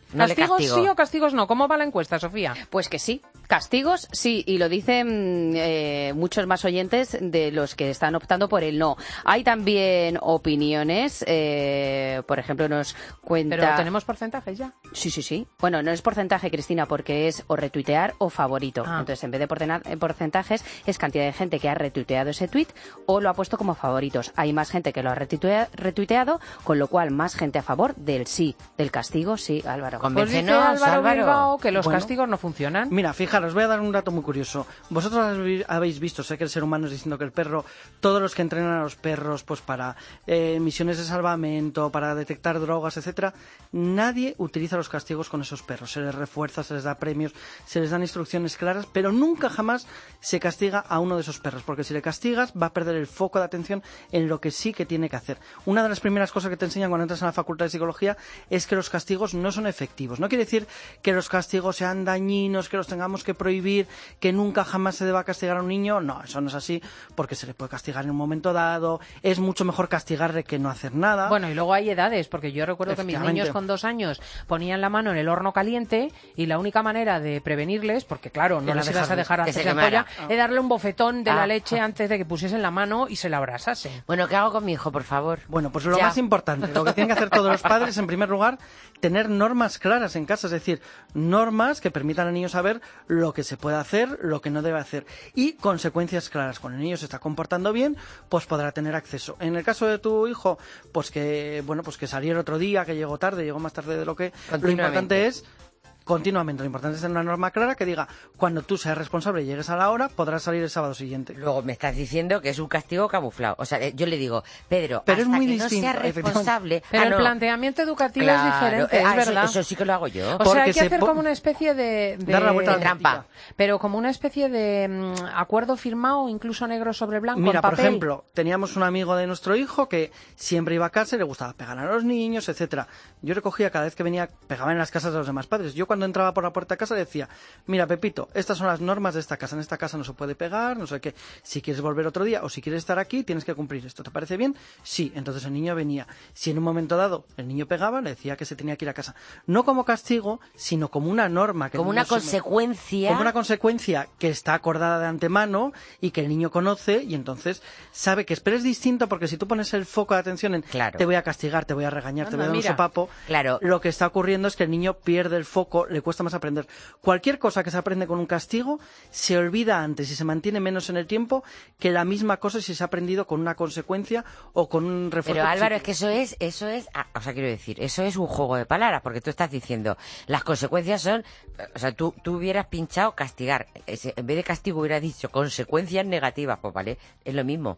no le ¿Castigos castigo. sí o castigos no? ¿Cómo va la encuesta, Sofía? Pues que sí. Castigos, sí, y lo dicen eh, muchos más oyentes de los que están optando por el no. Hay también opiniones, eh, por ejemplo, nos cuenta... ¿Pero tenemos porcentajes ya? Sí, sí, sí. Bueno, no es porcentaje, Cristina, porque es o retuitear o favorito. Ah. Entonces, en vez de portena- porcentajes, es cantidad de gente que ha retuiteado ese tuit o lo ha puesto como favoritos. Hay más gente que lo ha retuitea- retuiteado, con lo cual más gente a favor del sí, del castigo, sí, Álvaro. Pues dice Álvaro, Álvaro. Bilbao que los Bueno. castigos no funcionan. Mira, fijaros, os voy a dar un dato muy curioso. Vosotros habéis- habéis visto, sé que el ser humano es diciendo que el perro, todos los que entrenan a los perros pues para eh, misiones de salvamento, para detectar drogas, etcétera, nadie utiliza los castigos con esos perros. Se les refuerza, se les da premios, se les dan instrucciones claras, pero nunca jamás se castiga a uno de esos perros, porque si le castigas va a perder el foco de atención en lo que sí que tiene que hacer. Una de las primeras cosas que te enseñan cuando entras en la facultad de psicología es que los castigos no son efectivos. No quiere decir que los castigos sean dañinos, que los tengamos que prohibir, que nunca jamás se deba castigar a un niño. No, eso no es así, porque se le puede castigar en un momento dado. Es mucho mejor castigarle que no hacer nada. Bueno, y luego hay edades, porque yo recuerdo que mis Efectivamente. niños con dos años ponían la mano en el horno caliente y la única manera de prevenirles, porque claro, no Era les ibas a dejarle dejar que hacer se la polla, quemara. es darle un bofetón de Ah. la leche antes de que pusiesen la mano y se la abrazase. Bueno, ¿qué hago con mi hijo, por favor? Bueno, pues lo Ya. más importante, lo que tienen que hacer todos los padres, en primer lugar, tener normas claras en casa, es decir, normas que permitan al niño saber lo que se puede hacer, lo que no debe hacer y consecuencias claras. Cuando el niño se está comportando bien, pues podrá tener acceso. En el caso de tu hijo, pues que, bueno, pues que saliera otro día, que llegó tarde, llegó más tarde de lo que... Lo importante es continuamente. Lo importante es tener una norma clara que diga, cuando tú seas responsable y llegues a la hora, podrás salir el sábado siguiente. Luego me estás diciendo que es un castigo camuflado. O sea, eh, yo le digo, Pedro, Pero es hasta muy que distinto, no seas responsable... Pero Ah, el no. planteamiento educativo Claro, es diferente, eh, es ah, eso- verdad. Eso sí que lo hago yo. O sea, Porque hay que se hacer po- como una especie de... de Dar la vuelta a la trampa. tortilla. Pero como una especie de mm, acuerdo firmado, incluso negro sobre blanco, Mira, en por papel. ejemplo, teníamos un amigo de nuestro hijo que siempre iba a casa y le gustaba pegar a los niños, etcétera. Yo recogía cada vez que venía, pegaba en las casas de los demás padres. Yo cuando entraba por la puerta de casa le decía, mira, Pepito, estas son las normas de esta casa. En esta casa no se puede pegar, no sé qué. Si quieres volver otro día o si quieres estar aquí, tienes que cumplir esto. ¿Te parece bien? Sí. Entonces el niño venía. Si en un momento dado el niño pegaba, le decía que se tenía que ir a casa. No como castigo, sino como una norma. Que el Como niño una asume. consecuencia... Como una consecuencia que está acordada de antemano y que el niño conoce y entonces sabe que es. Pero es distinto porque si tú pones el foco de atención en Claro. te voy a castigar, te voy a regañar, te Anda, voy a dar un mira. sopapo, Claro. lo que está ocurriendo es que el niño pierde el foco, le cuesta más aprender. Cualquier cosa que se aprende con un castigo se olvida antes y se mantiene menos en el tiempo que la misma cosa si se ha aprendido con una consecuencia o con un refuerzo. Pero Álvaro, es psíquico. que eso es, eso es, ah, o sea, quiero decir, eso es un juego de palabras, porque tú estás diciendo, las consecuencias son, o sea, tú, tú hubieras pinchado castigar, Ese- en vez de castigo hubieras dicho consecuencias negativas, pues vale, es lo mismo.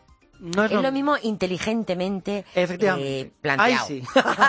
No Es lo mismo inteligentemente Efectivamente. eh, planteado. Ahí sí.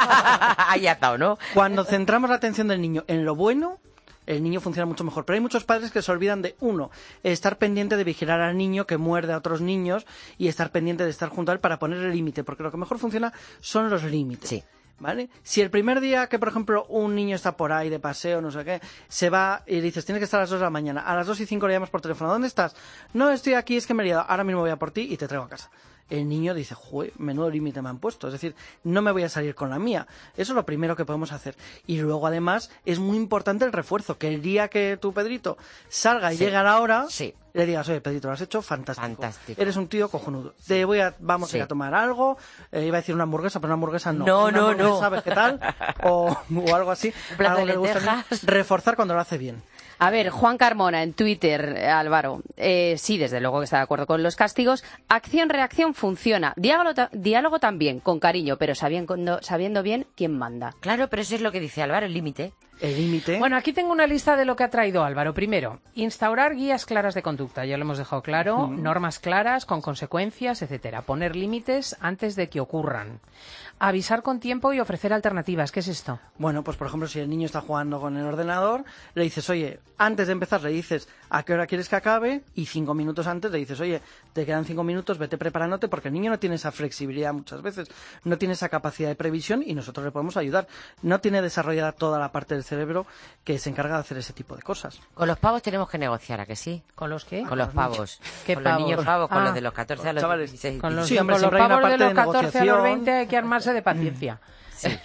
Ahí ha estado, ¿no? Cuando centramos la atención del niño en lo bueno, el niño funciona mucho mejor. Pero hay muchos padres que se olvidan de, uno, estar pendiente de vigilar al niño que muerde a otros niños y estar pendiente de estar junto a él para poner el límite, porque lo que mejor funciona son los límites. Sí. ¿Vale? Si el primer día que, por ejemplo, un niño está por ahí de paseo, no sé qué, se va y dices, tienes que estar a las dos de la mañana, a las dos y cinco le llamas por teléfono, ¿dónde estás? No, estoy aquí, es que me he liado, ahora mismo voy a por ti y te traigo a casa. El niño dice, jue, menudo límite me han puesto, es decir, no me voy a salir con la mía. Eso es lo primero que podemos hacer. Y luego, además, es muy importante el refuerzo, que el día que tu Pedrito salga y Sí. llegue a la hora, Sí. le digas, oye, Pedrito, lo has hecho fantástico. Fantástico. Eres un tío cojonudo. Te voy a, vamos Sí. a ir a tomar algo, eh, iba a decir una hamburguesa, pero una hamburguesa no. No, Una no, hamburguesa no. vegetal o, o algo así. Un plato Algo de que le gusta al niño. lentejas. Reforzar cuando lo hace bien. A ver, Juan Carmona en Twitter, eh, Álvaro, eh, sí, desde luego que está de acuerdo con los castigos. Acción-reacción funciona. Diálogo, ta- diálogo también, con cariño, pero sabiendo, sabiendo bien quién manda. Claro, pero eso es lo que dice Álvaro, el límite. El límite. Bueno, aquí tengo una lista de lo que ha traído Álvaro. Primero, instaurar guías claras de conducta, ya lo hemos dejado claro, Ujú. normas claras, con consecuencias, etcétera. Poner límites antes de que ocurran. Avisar con tiempo y ofrecer alternativas. ¿Qué es esto? Bueno, pues por ejemplo, si el niño está jugando con el ordenador, le dices, oye, antes de empezar le dices a qué hora quieres que acabe y cinco minutos antes le dices, oye, te quedan cinco minutos, vete preparándote porque el niño no tiene esa flexibilidad muchas veces, no tiene esa capacidad de previsión y nosotros le podemos ayudar. No tiene desarrollada toda la parte del cerebro que se encarga de hacer ese tipo de cosas. Con los pavos tenemos que negociar, ¿a que sí? ¿Con los qué? Con los pavos. ¿Qué con pavos? los niños pavos, con Ah. los de los catorce a los Chavales, dieciséis. Con los, Sí, hombre, con los siempre hay una pavos de parte los de catorce a los negociación. veinte hay que armarse de paciencia. Sí.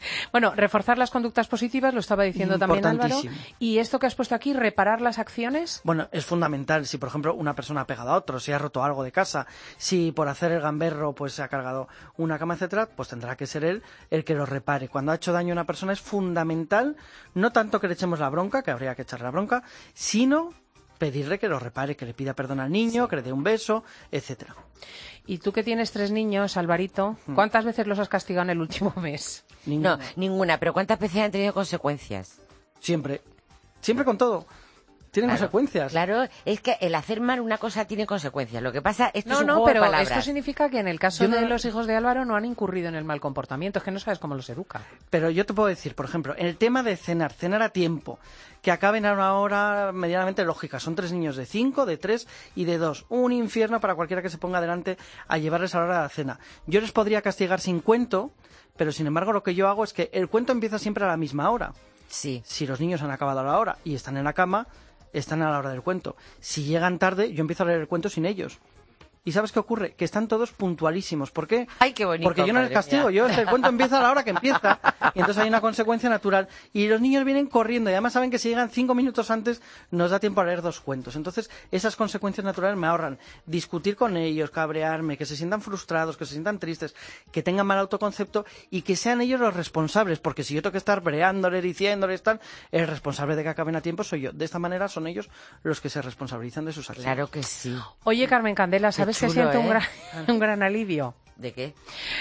Bueno, reforzar las conductas positivas, lo estaba diciendo también Álvaro. Importantísimo. Y esto que has puesto aquí, reparar las acciones. Bueno, es fundamental. Si, por ejemplo, una persona ha pegado a otro, si ha roto algo de casa, si por hacer el gamberro pues se ha cargado una cama, etcétera, pues tendrá que ser él el que lo repare. Cuando ha hecho daño a una persona es fundamental, no tanto que le echemos la bronca, que habría que echarle la bronca, sino pedirle que lo repare, que le pida perdón al niño, que le dé un beso, etcétera. Y tú que tienes tres niños, Alvarito, ¿cuántas veces los has castigado en el último mes? No, ninguna, pero ¿cuántas veces han tenido consecuencias? Siempre. Siempre con todo. Tienen Claro, consecuencias. Claro, es que el hacer mal una cosa tiene consecuencias. Lo que pasa, esto No, es un no, juego pero de palabras. esto significa que en el caso Yo no- de los hijos de Álvaro no han incurrido en el mal comportamiento. Es que no sabes cómo los educa. Pero yo te puedo decir, por ejemplo, en el tema de cenar, cenar a tiempo, que acaben a una hora medianamente lógica. Son tres niños de cinco, de tres y de dos. Un infierno para cualquiera que se ponga adelante a llevarles a la hora de la cena. Yo les podría castigar sin cuento, pero sin embargo lo que yo hago es que el cuento empieza siempre a la misma hora. Sí. Si los niños han acabado a la hora y están en la cama, están a la hora del cuento. Si llegan tarde, yo empiezo a leer el cuento sin ellos. ¿Y sabes qué ocurre? Que están todos puntualísimos. ¿Por qué? Ay, qué bonito. Porque yo no les madre castigo, mía. yo el cuento empieza a la hora que empieza. Y entonces hay una consecuencia natural. Y los niños vienen corriendo y además saben que si llegan cinco minutos antes nos da tiempo a leer dos cuentos. Entonces esas consecuencias naturales me ahorran discutir con ellos, cabrearme, que se sientan frustrados, que se sientan tristes, que tengan mal autoconcepto y que sean ellos los responsables. Porque si yo tengo que estar breándoles, diciéndoles tal, el responsable de que acaben a tiempo soy yo. De esta manera son ellos los que se responsabilizan de sus acciones. Claro que sí. Oye, Carmen Candela, ¿sabes Qué que chulo, siento un, ¿eh? gran, un gran alivio? ¿De qué?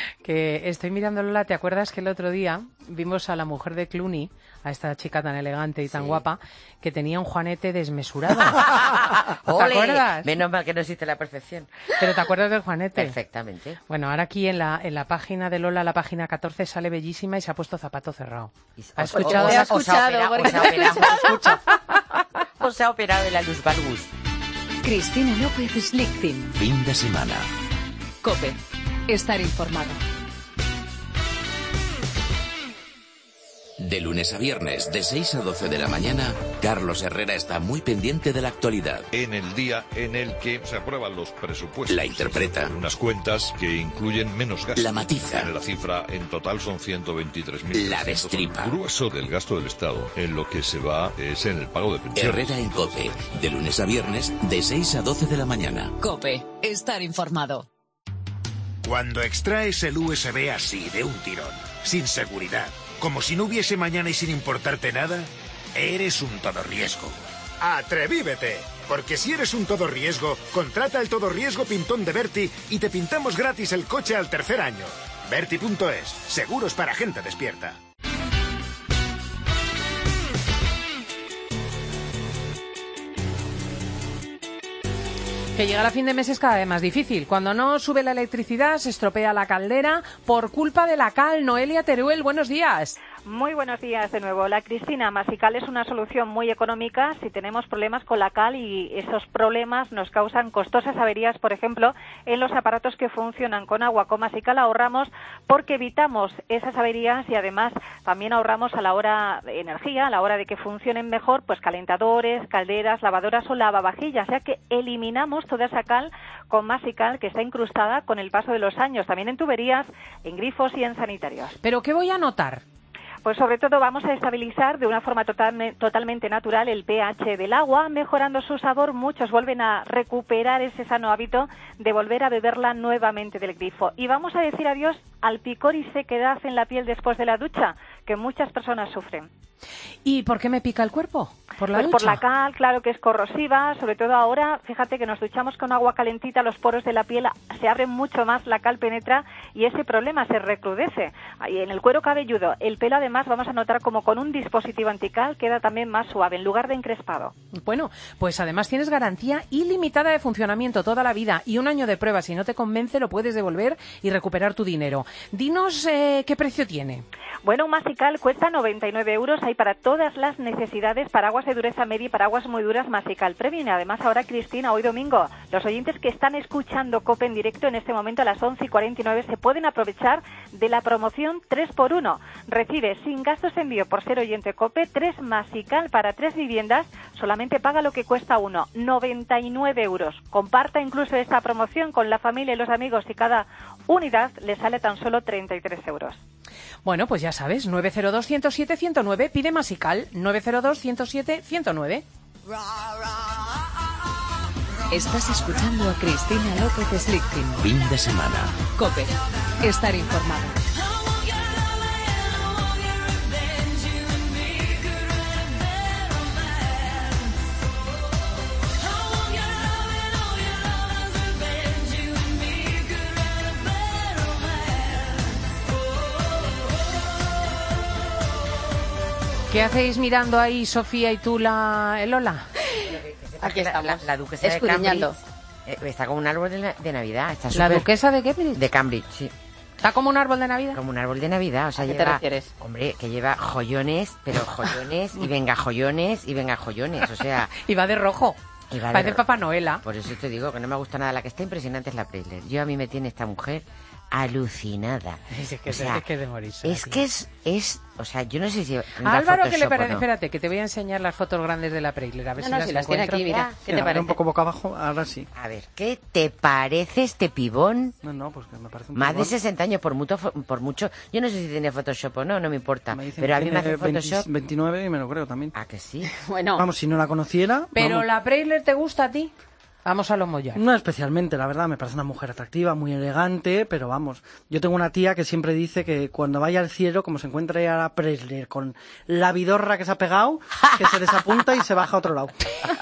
Que estoy mirando, Lola, ¿te acuerdas que el otro día vimos a la mujer de Clooney, a esta chica tan elegante y tan Sí. guapa, que tenía un juanete desmesurado? ¿Te ¡Ole! acuerdas? Menos mal que no existe la perfección. Pero ¿te acuerdas del juanete? Perfectamente. Bueno, ahora aquí en la, en la página de Lola, la página catorce, sale bellísima y se ha puesto zapato cerrado. ¿Ha escuchado? Os- la- os- os ha operado, os ha operado. Os ha operado de la luz valgus. Cristina López Slichting. Fin de semana. Cope. Estar informado. De lunes a viernes, de seis a doce de la mañana, Carlos Herrera está muy pendiente de la actualidad. En el día en el que se aprueban los presupuestos. La interpreta. Unas cuentas que incluyen menos gasto. La matiza. La cifra en total son ciento veintitrés mil. La destripa. El grueso del gasto del Estado en lo que se va es en el pago de pensiones. Herrera en Cope, de lunes a viernes, de seis a doce de la mañana. Cope. Estar informado. Cuando extraes el U S B así, de un tirón, sin seguridad, como si no hubiese mañana y sin importarte nada, eres un todo riesgo. ¡Atrevívete! Porque si eres un todo riesgo, contrata el todo riesgo pintón de Berti y te pintamos gratis el coche al tercer año. Berti punto es, seguros para gente despierta. Que llegar a fin de mes es cada vez más difícil. Cuando no sube la electricidad, se estropea la caldera por culpa de la cal. Noelia Teruel, buenos días. Muy buenos días de nuevo. La Cristina, Masical es una solución muy económica si tenemos problemas con la cal y esos problemas nos causan costosas averías, por ejemplo, en los aparatos que funcionan con agua. Con Masical ahorramos porque evitamos esas averías y además también ahorramos a la hora de energía, a la hora de que funcionen mejor, pues calentadores, calderas, lavadoras o lavavajillas, ya que eliminamos toda esa cal con Masical que está incrustada con el paso de los años, también en tuberías, en grifos y en sanitarios. ¿Pero qué voy a notar? Pues sobre todo vamos a estabilizar de una forma total, totalmente natural el pH del agua, mejorando su sabor. Muchos vuelven a recuperar ese sano hábito de volver a beberla nuevamente del grifo. Y vamos a decir adiós al picor y sequedad en la piel después de la ducha, que muchas personas sufren. ¿Y por qué me pica el cuerpo? ¿Por la Pues ducha? por la cal, claro que es corrosiva, sobre todo ahora, fíjate que nos duchamos con agua calentita, los poros de la piel se abren mucho más, la cal penetra y ese problema se recrudece. Ahí en el cuero cabelludo, el pelo además vamos a notar como con un dispositivo antical queda también más suave en lugar de encrespado. Bueno, pues además tienes garantía ilimitada de funcionamiento toda la vida y un año de prueba. Si no te convence, lo puedes devolver y recuperar tu dinero. Dinos eh, qué precio tiene. Bueno, un Masical cuesta noventa y nueve euros, hay para todas las necesidades, para aguas de dureza media y para aguas muy duras Masical Premium. Además, ahora, Cristina, hoy domingo, los oyentes que están escuchando COPE en directo en este momento a las once y cuarenta y nueve se pueden aprovechar de la promoción tres por uno. Recibe sin gastos de envío por ser oyente COPE tres Masical para tres viviendas, solamente paga lo que cuesta uno, noventa y nueve euros. Comparta incluso esta promoción con la familia y los amigos y cada unidad le sale tan solo treinta y tres euros. Bueno, pues ya sabes, nueve cero dos, uno cero siete, uno cero nueve, pide Masical, nueve cero dos, uno cero siete, uno cero nueve. Estás escuchando a Cristina López Slichting. Fin de semana. COPE. Estar informado. ¿Qué hacéis mirando ahí, Sofía y tú, la el Lola? Aquí estamos, la, la duquesa de escudriñando. Cambridge, eh, está como un árbol de, na- de Navidad. Está ¿La súper- duquesa de Cambridge? De Cambridge, sí. ¿Está como un árbol de Navidad? Como un árbol de Navidad, o sea, ¿A qué te lleva, refieres? hombre, que lleva joyones, pero joyones, y venga joyones, y venga joyones, o sea... Y va de rojo. y va de Parece ro- Papá Noela. Por eso te digo que no me gusta nada. La que está impresionante es la Preisler. Yo a mí me tiene esta mujer alucinada. Es que, O sea, es que de morirse. Es que es, es, o sea, yo no sé si... A tendrá Álvaro, ¿qué le Photoshop o parece? no. Espérate, que te voy a enseñar las fotos grandes de la Preisler. A ver No, si no, las si las tiene encuentro. aquí, mira. ¿Qué te Mira, parece? un poco boca abajo, ahora sí. A ver, ¿qué te parece este pibón? No, no, pues que me parece un Más de pibón. sesenta años, por mucho, por mucho... Yo no sé si tiene Photoshop o no, no me importa. Me dicen Pero a que mí me hace tiene veinte Photoshop... veintinueve y me lo creo también. ¿A que sí? Bueno, Vamos, si no la conociera... Pero vamos. la Preisler, ¿te gusta a ti? Vamos a lo mollar. No especialmente, la verdad, me parece una mujer atractiva, muy elegante, pero vamos, yo tengo una tía que siempre dice que cuando vaya al cielo, como se encuentre a la Preisler con la vidorra que se ha pegado, que se desapunta y se baja a otro lado.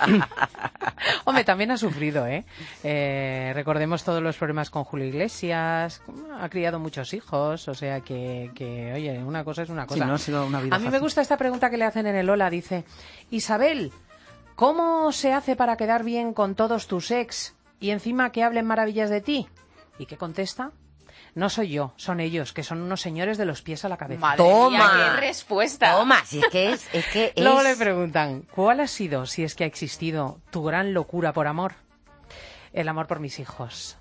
Hombre, también ha sufrido, ¿eh? Eh, Recordemos todos los problemas con Julio Iglesias, ha criado muchos hijos, o sea que, que oye, una cosa es una cosa. Sí, no ha sido una vida A mí me fácil. gusta esta pregunta que le hacen en el Ola, dice, Isabel, ¿cómo se hace para quedar bien con todos tus ex y encima que hablen maravillas de ti? ¿Y qué contesta? No soy yo, son ellos, que son unos señores de los pies a la cabeza. madre Toma. mía, qué respuesta. Toma, si es que es... es que es... Luego le preguntan, ¿cuál ha sido, si es que ha existido, tu gran locura por amor? El amor por mis hijos.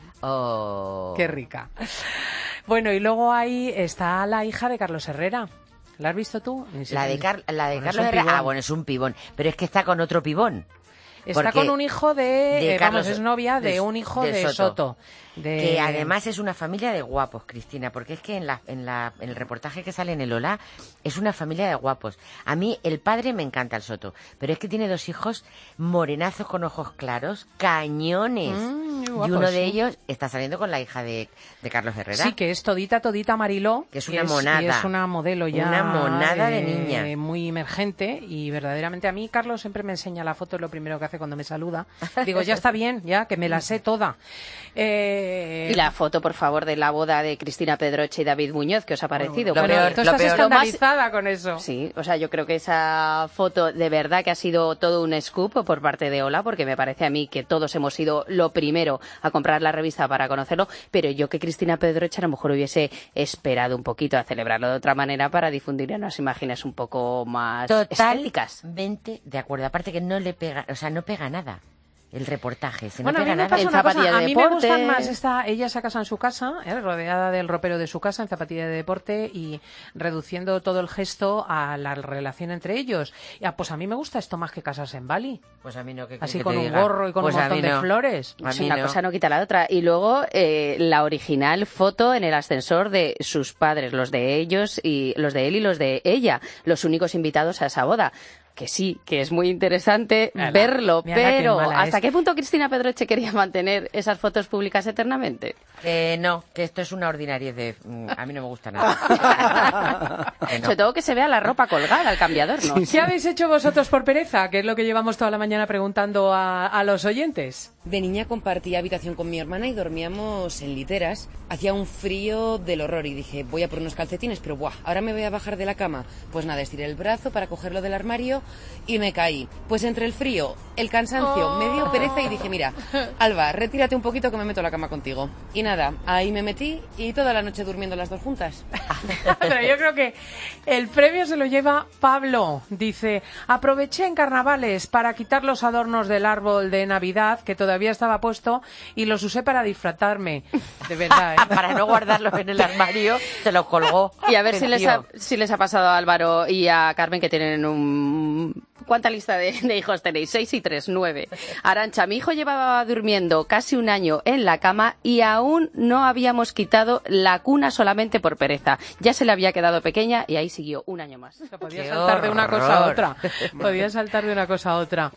Oh. Qué rica. Bueno, y luego ahí está la hija de Carlos Herrera. ¿La has visto tú? Ni La siquiera- de, Car- la de Bueno, es Carlos un Herrera... pibón. Ah, bueno, es un pibón. Pero es que está con otro pibón. Está Porque- con un hijo de... de eh, Carlos- vamos, es novia de, de- un hijo de de, Soto. Soto. de- Que además es una familia de guapos, Cristina, porque es que en, la, en, la, en el reportaje que sale en el Ola es una familia de guapos. A mí el padre me encanta, el Soto, pero es que tiene dos hijos morenazos con ojos claros, cañones. Mm, muy y guapos, uno de sí. ellos está saliendo con la hija de, de Carlos Herrera. Sí, que es todita, todita Mariló. Que es y una monada. Y es una modelo ya. Una monada de niña. Muy emergente. Y verdaderamente a mí, Carlos siempre me enseña la foto, es lo primero que hace cuando me saluda. Digo, ya está bien, ya, que me la sé toda. Eh, Y la foto, por favor, de la boda de Cristina Pedroche y David Muñoz, ¿qué os ha parecido? Bueno, Bueno, tú lo estás peor- escandalizada con eso. Sí, o sea, yo creo que esa foto de verdad que ha sido todo un scoop por parte de Ola, porque me parece a mí que todos hemos ido lo primero a comprar la revista para conocerlo, pero yo que Cristina Pedroche a lo mejor hubiese esperado un poquito a celebrarlo de otra manera para difundir unas imágenes un poco más estéticas. Totalmente de acuerdo. Aparte que no le pega, o sea, no pega nada. El reportaje, se Bueno, no a mí pega me nada. pasa En una cosa, zapatilla a de mí me deporte. gustan más esta, ella se casa en su casa, ¿eh? rodeada del ropero de su casa, en zapatilla de deporte y reduciendo todo el gesto a la relación entre ellos. Y, ah, pues a mí me gusta esto más que casarse en Bali. Pues a mí no, que Así que con te un diga. gorro y con Pues un a montón mí de no. flores. A Sí, mí una no. cosa no quita la otra. Y luego eh, la original foto en el ascensor de sus padres, los de ellos y los de él y los de ella, los únicos invitados a esa boda. Que sí, que es muy interesante Ala, verlo, mira la que pero mala ¿hasta es. qué punto Cristina Pedroche quería mantener esas fotos públicas eternamente? Eh, no, que esto es una ordinariedad de... mm, A mí no me gusta nada. Que no. Sobre todo que se vea la ropa colgada al cambiador, ¿no? ¿Qué habéis hecho vosotros por pereza? Que es lo que llevamos toda la mañana preguntando a, a los oyentes. De niña compartía habitación con mi hermana y dormíamos en literas. Hacía un frío del horror y dije, voy a por unos calcetines, pero buah, ahora me voy a bajar de la cama. Pues nada, estiré el brazo para cogerlo del armario y me caí. Pues entre el frío, el cansancio, me dio pereza y dije, mira, Alba, retírate un poquito que me meto a la cama contigo. Y nada, ahí me metí y toda la noche durmiendo las dos juntas. Pero yo creo que el premio se lo lleva Pablo. Dice, aproveché en carnavales para quitar los adornos del árbol de Navidad, que todavía estaba puesto, y los usé para disfrazarme. De verdad, ¿eh? Para no guardarlos en el armario, se los colgó. Y a ver El si les, tío. ha, si les ha pasado a Álvaro y a Carmen, que tienen un ¿Cuánta lista de, de hijos tenéis? Seis y tres, nueve. Arantxa, mi hijo llevaba durmiendo casi un año en la cama y aún no habíamos quitado la cuna solamente por pereza. Ya se le había quedado pequeña y ahí siguió un año más. Podía saltar de una cosa a otra. Podía saltar de una cosa a otra.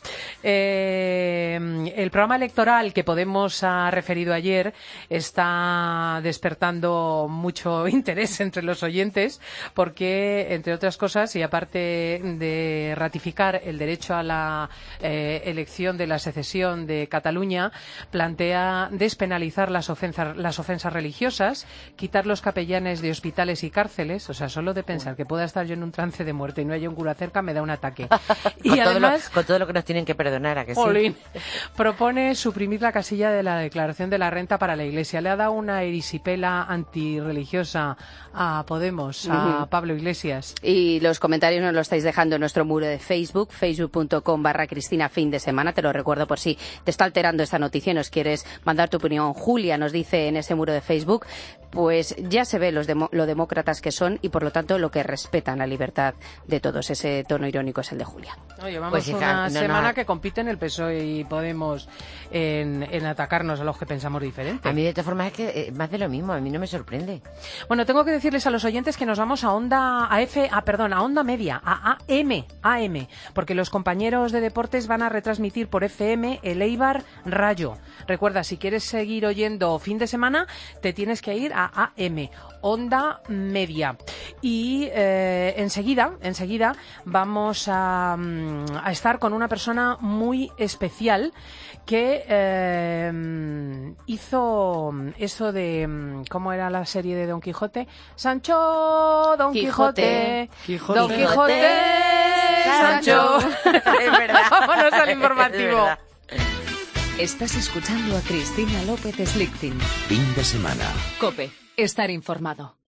Eh, el programa electoral que Podemos ha referido ayer está despertando mucho interés entre los oyentes porque, entre otras cosas, y aparte de ratificar el derecho a la eh, elección de la secesión de Cataluña, plantea despenalizar las ofensas, las ofensas religiosas, quitar los capellanes de hospitales y cárceles. O sea, solo de pensar que pueda estar yo en un trance de muerte y no haya un cura cerca me da un ataque. Y con, además, todo lo, con todo lo que nos tienen que perdonar, ¿a que sí? Olin, propone suprimir la casilla de la declaración de la renta para la Iglesia. Le ha dado una erisipela antirreligiosa a Podemos, a Uh-huh. Pablo Iglesias. Y los comentarios nos lo estáis dejando en nuestro muro de Facebook, facebook.com barra Cristina fin de semana. Te lo recuerdo por si te está alterando esta noticia y nos quieres mandar tu opinión. Julia nos dice en ese muro de Facebook, pues ya se ve los demo, lo demócratas que son y por lo tanto lo que respetan la libertad de todos. Ese tono irónico es el de Julia. No, llevamos Pues, hija, una no, semana no. que compiten el P S O E y Podemos en, en atacarnos a los que pensamos diferente. A mí, de todas formas, es que eh, más de lo mismo. A mí no me sorprende. Bueno, tengo que decirles a los oyentes que nos vamos a Onda, a F, a, perdón, a Onda Media, a A M, A M, porque los compañeros de deportes van a retransmitir por F M el Eibar Rayo. Recuerda, si quieres seguir oyendo fin de semana, te tienes que ir a A M, Onda Media. Y eh, enseguida, enseguida vamos a, a estar con una persona muy especial que eh, hizo eso de, ¿cómo era la serie de Don Quijote? Sancho, Don Quijote, Quijote. Don Quijote, Sancho. Es verdad. Vámonos al informativo. Estás escuchando a Cristina López Slichting. Fin de semana. COPE. Estar informado.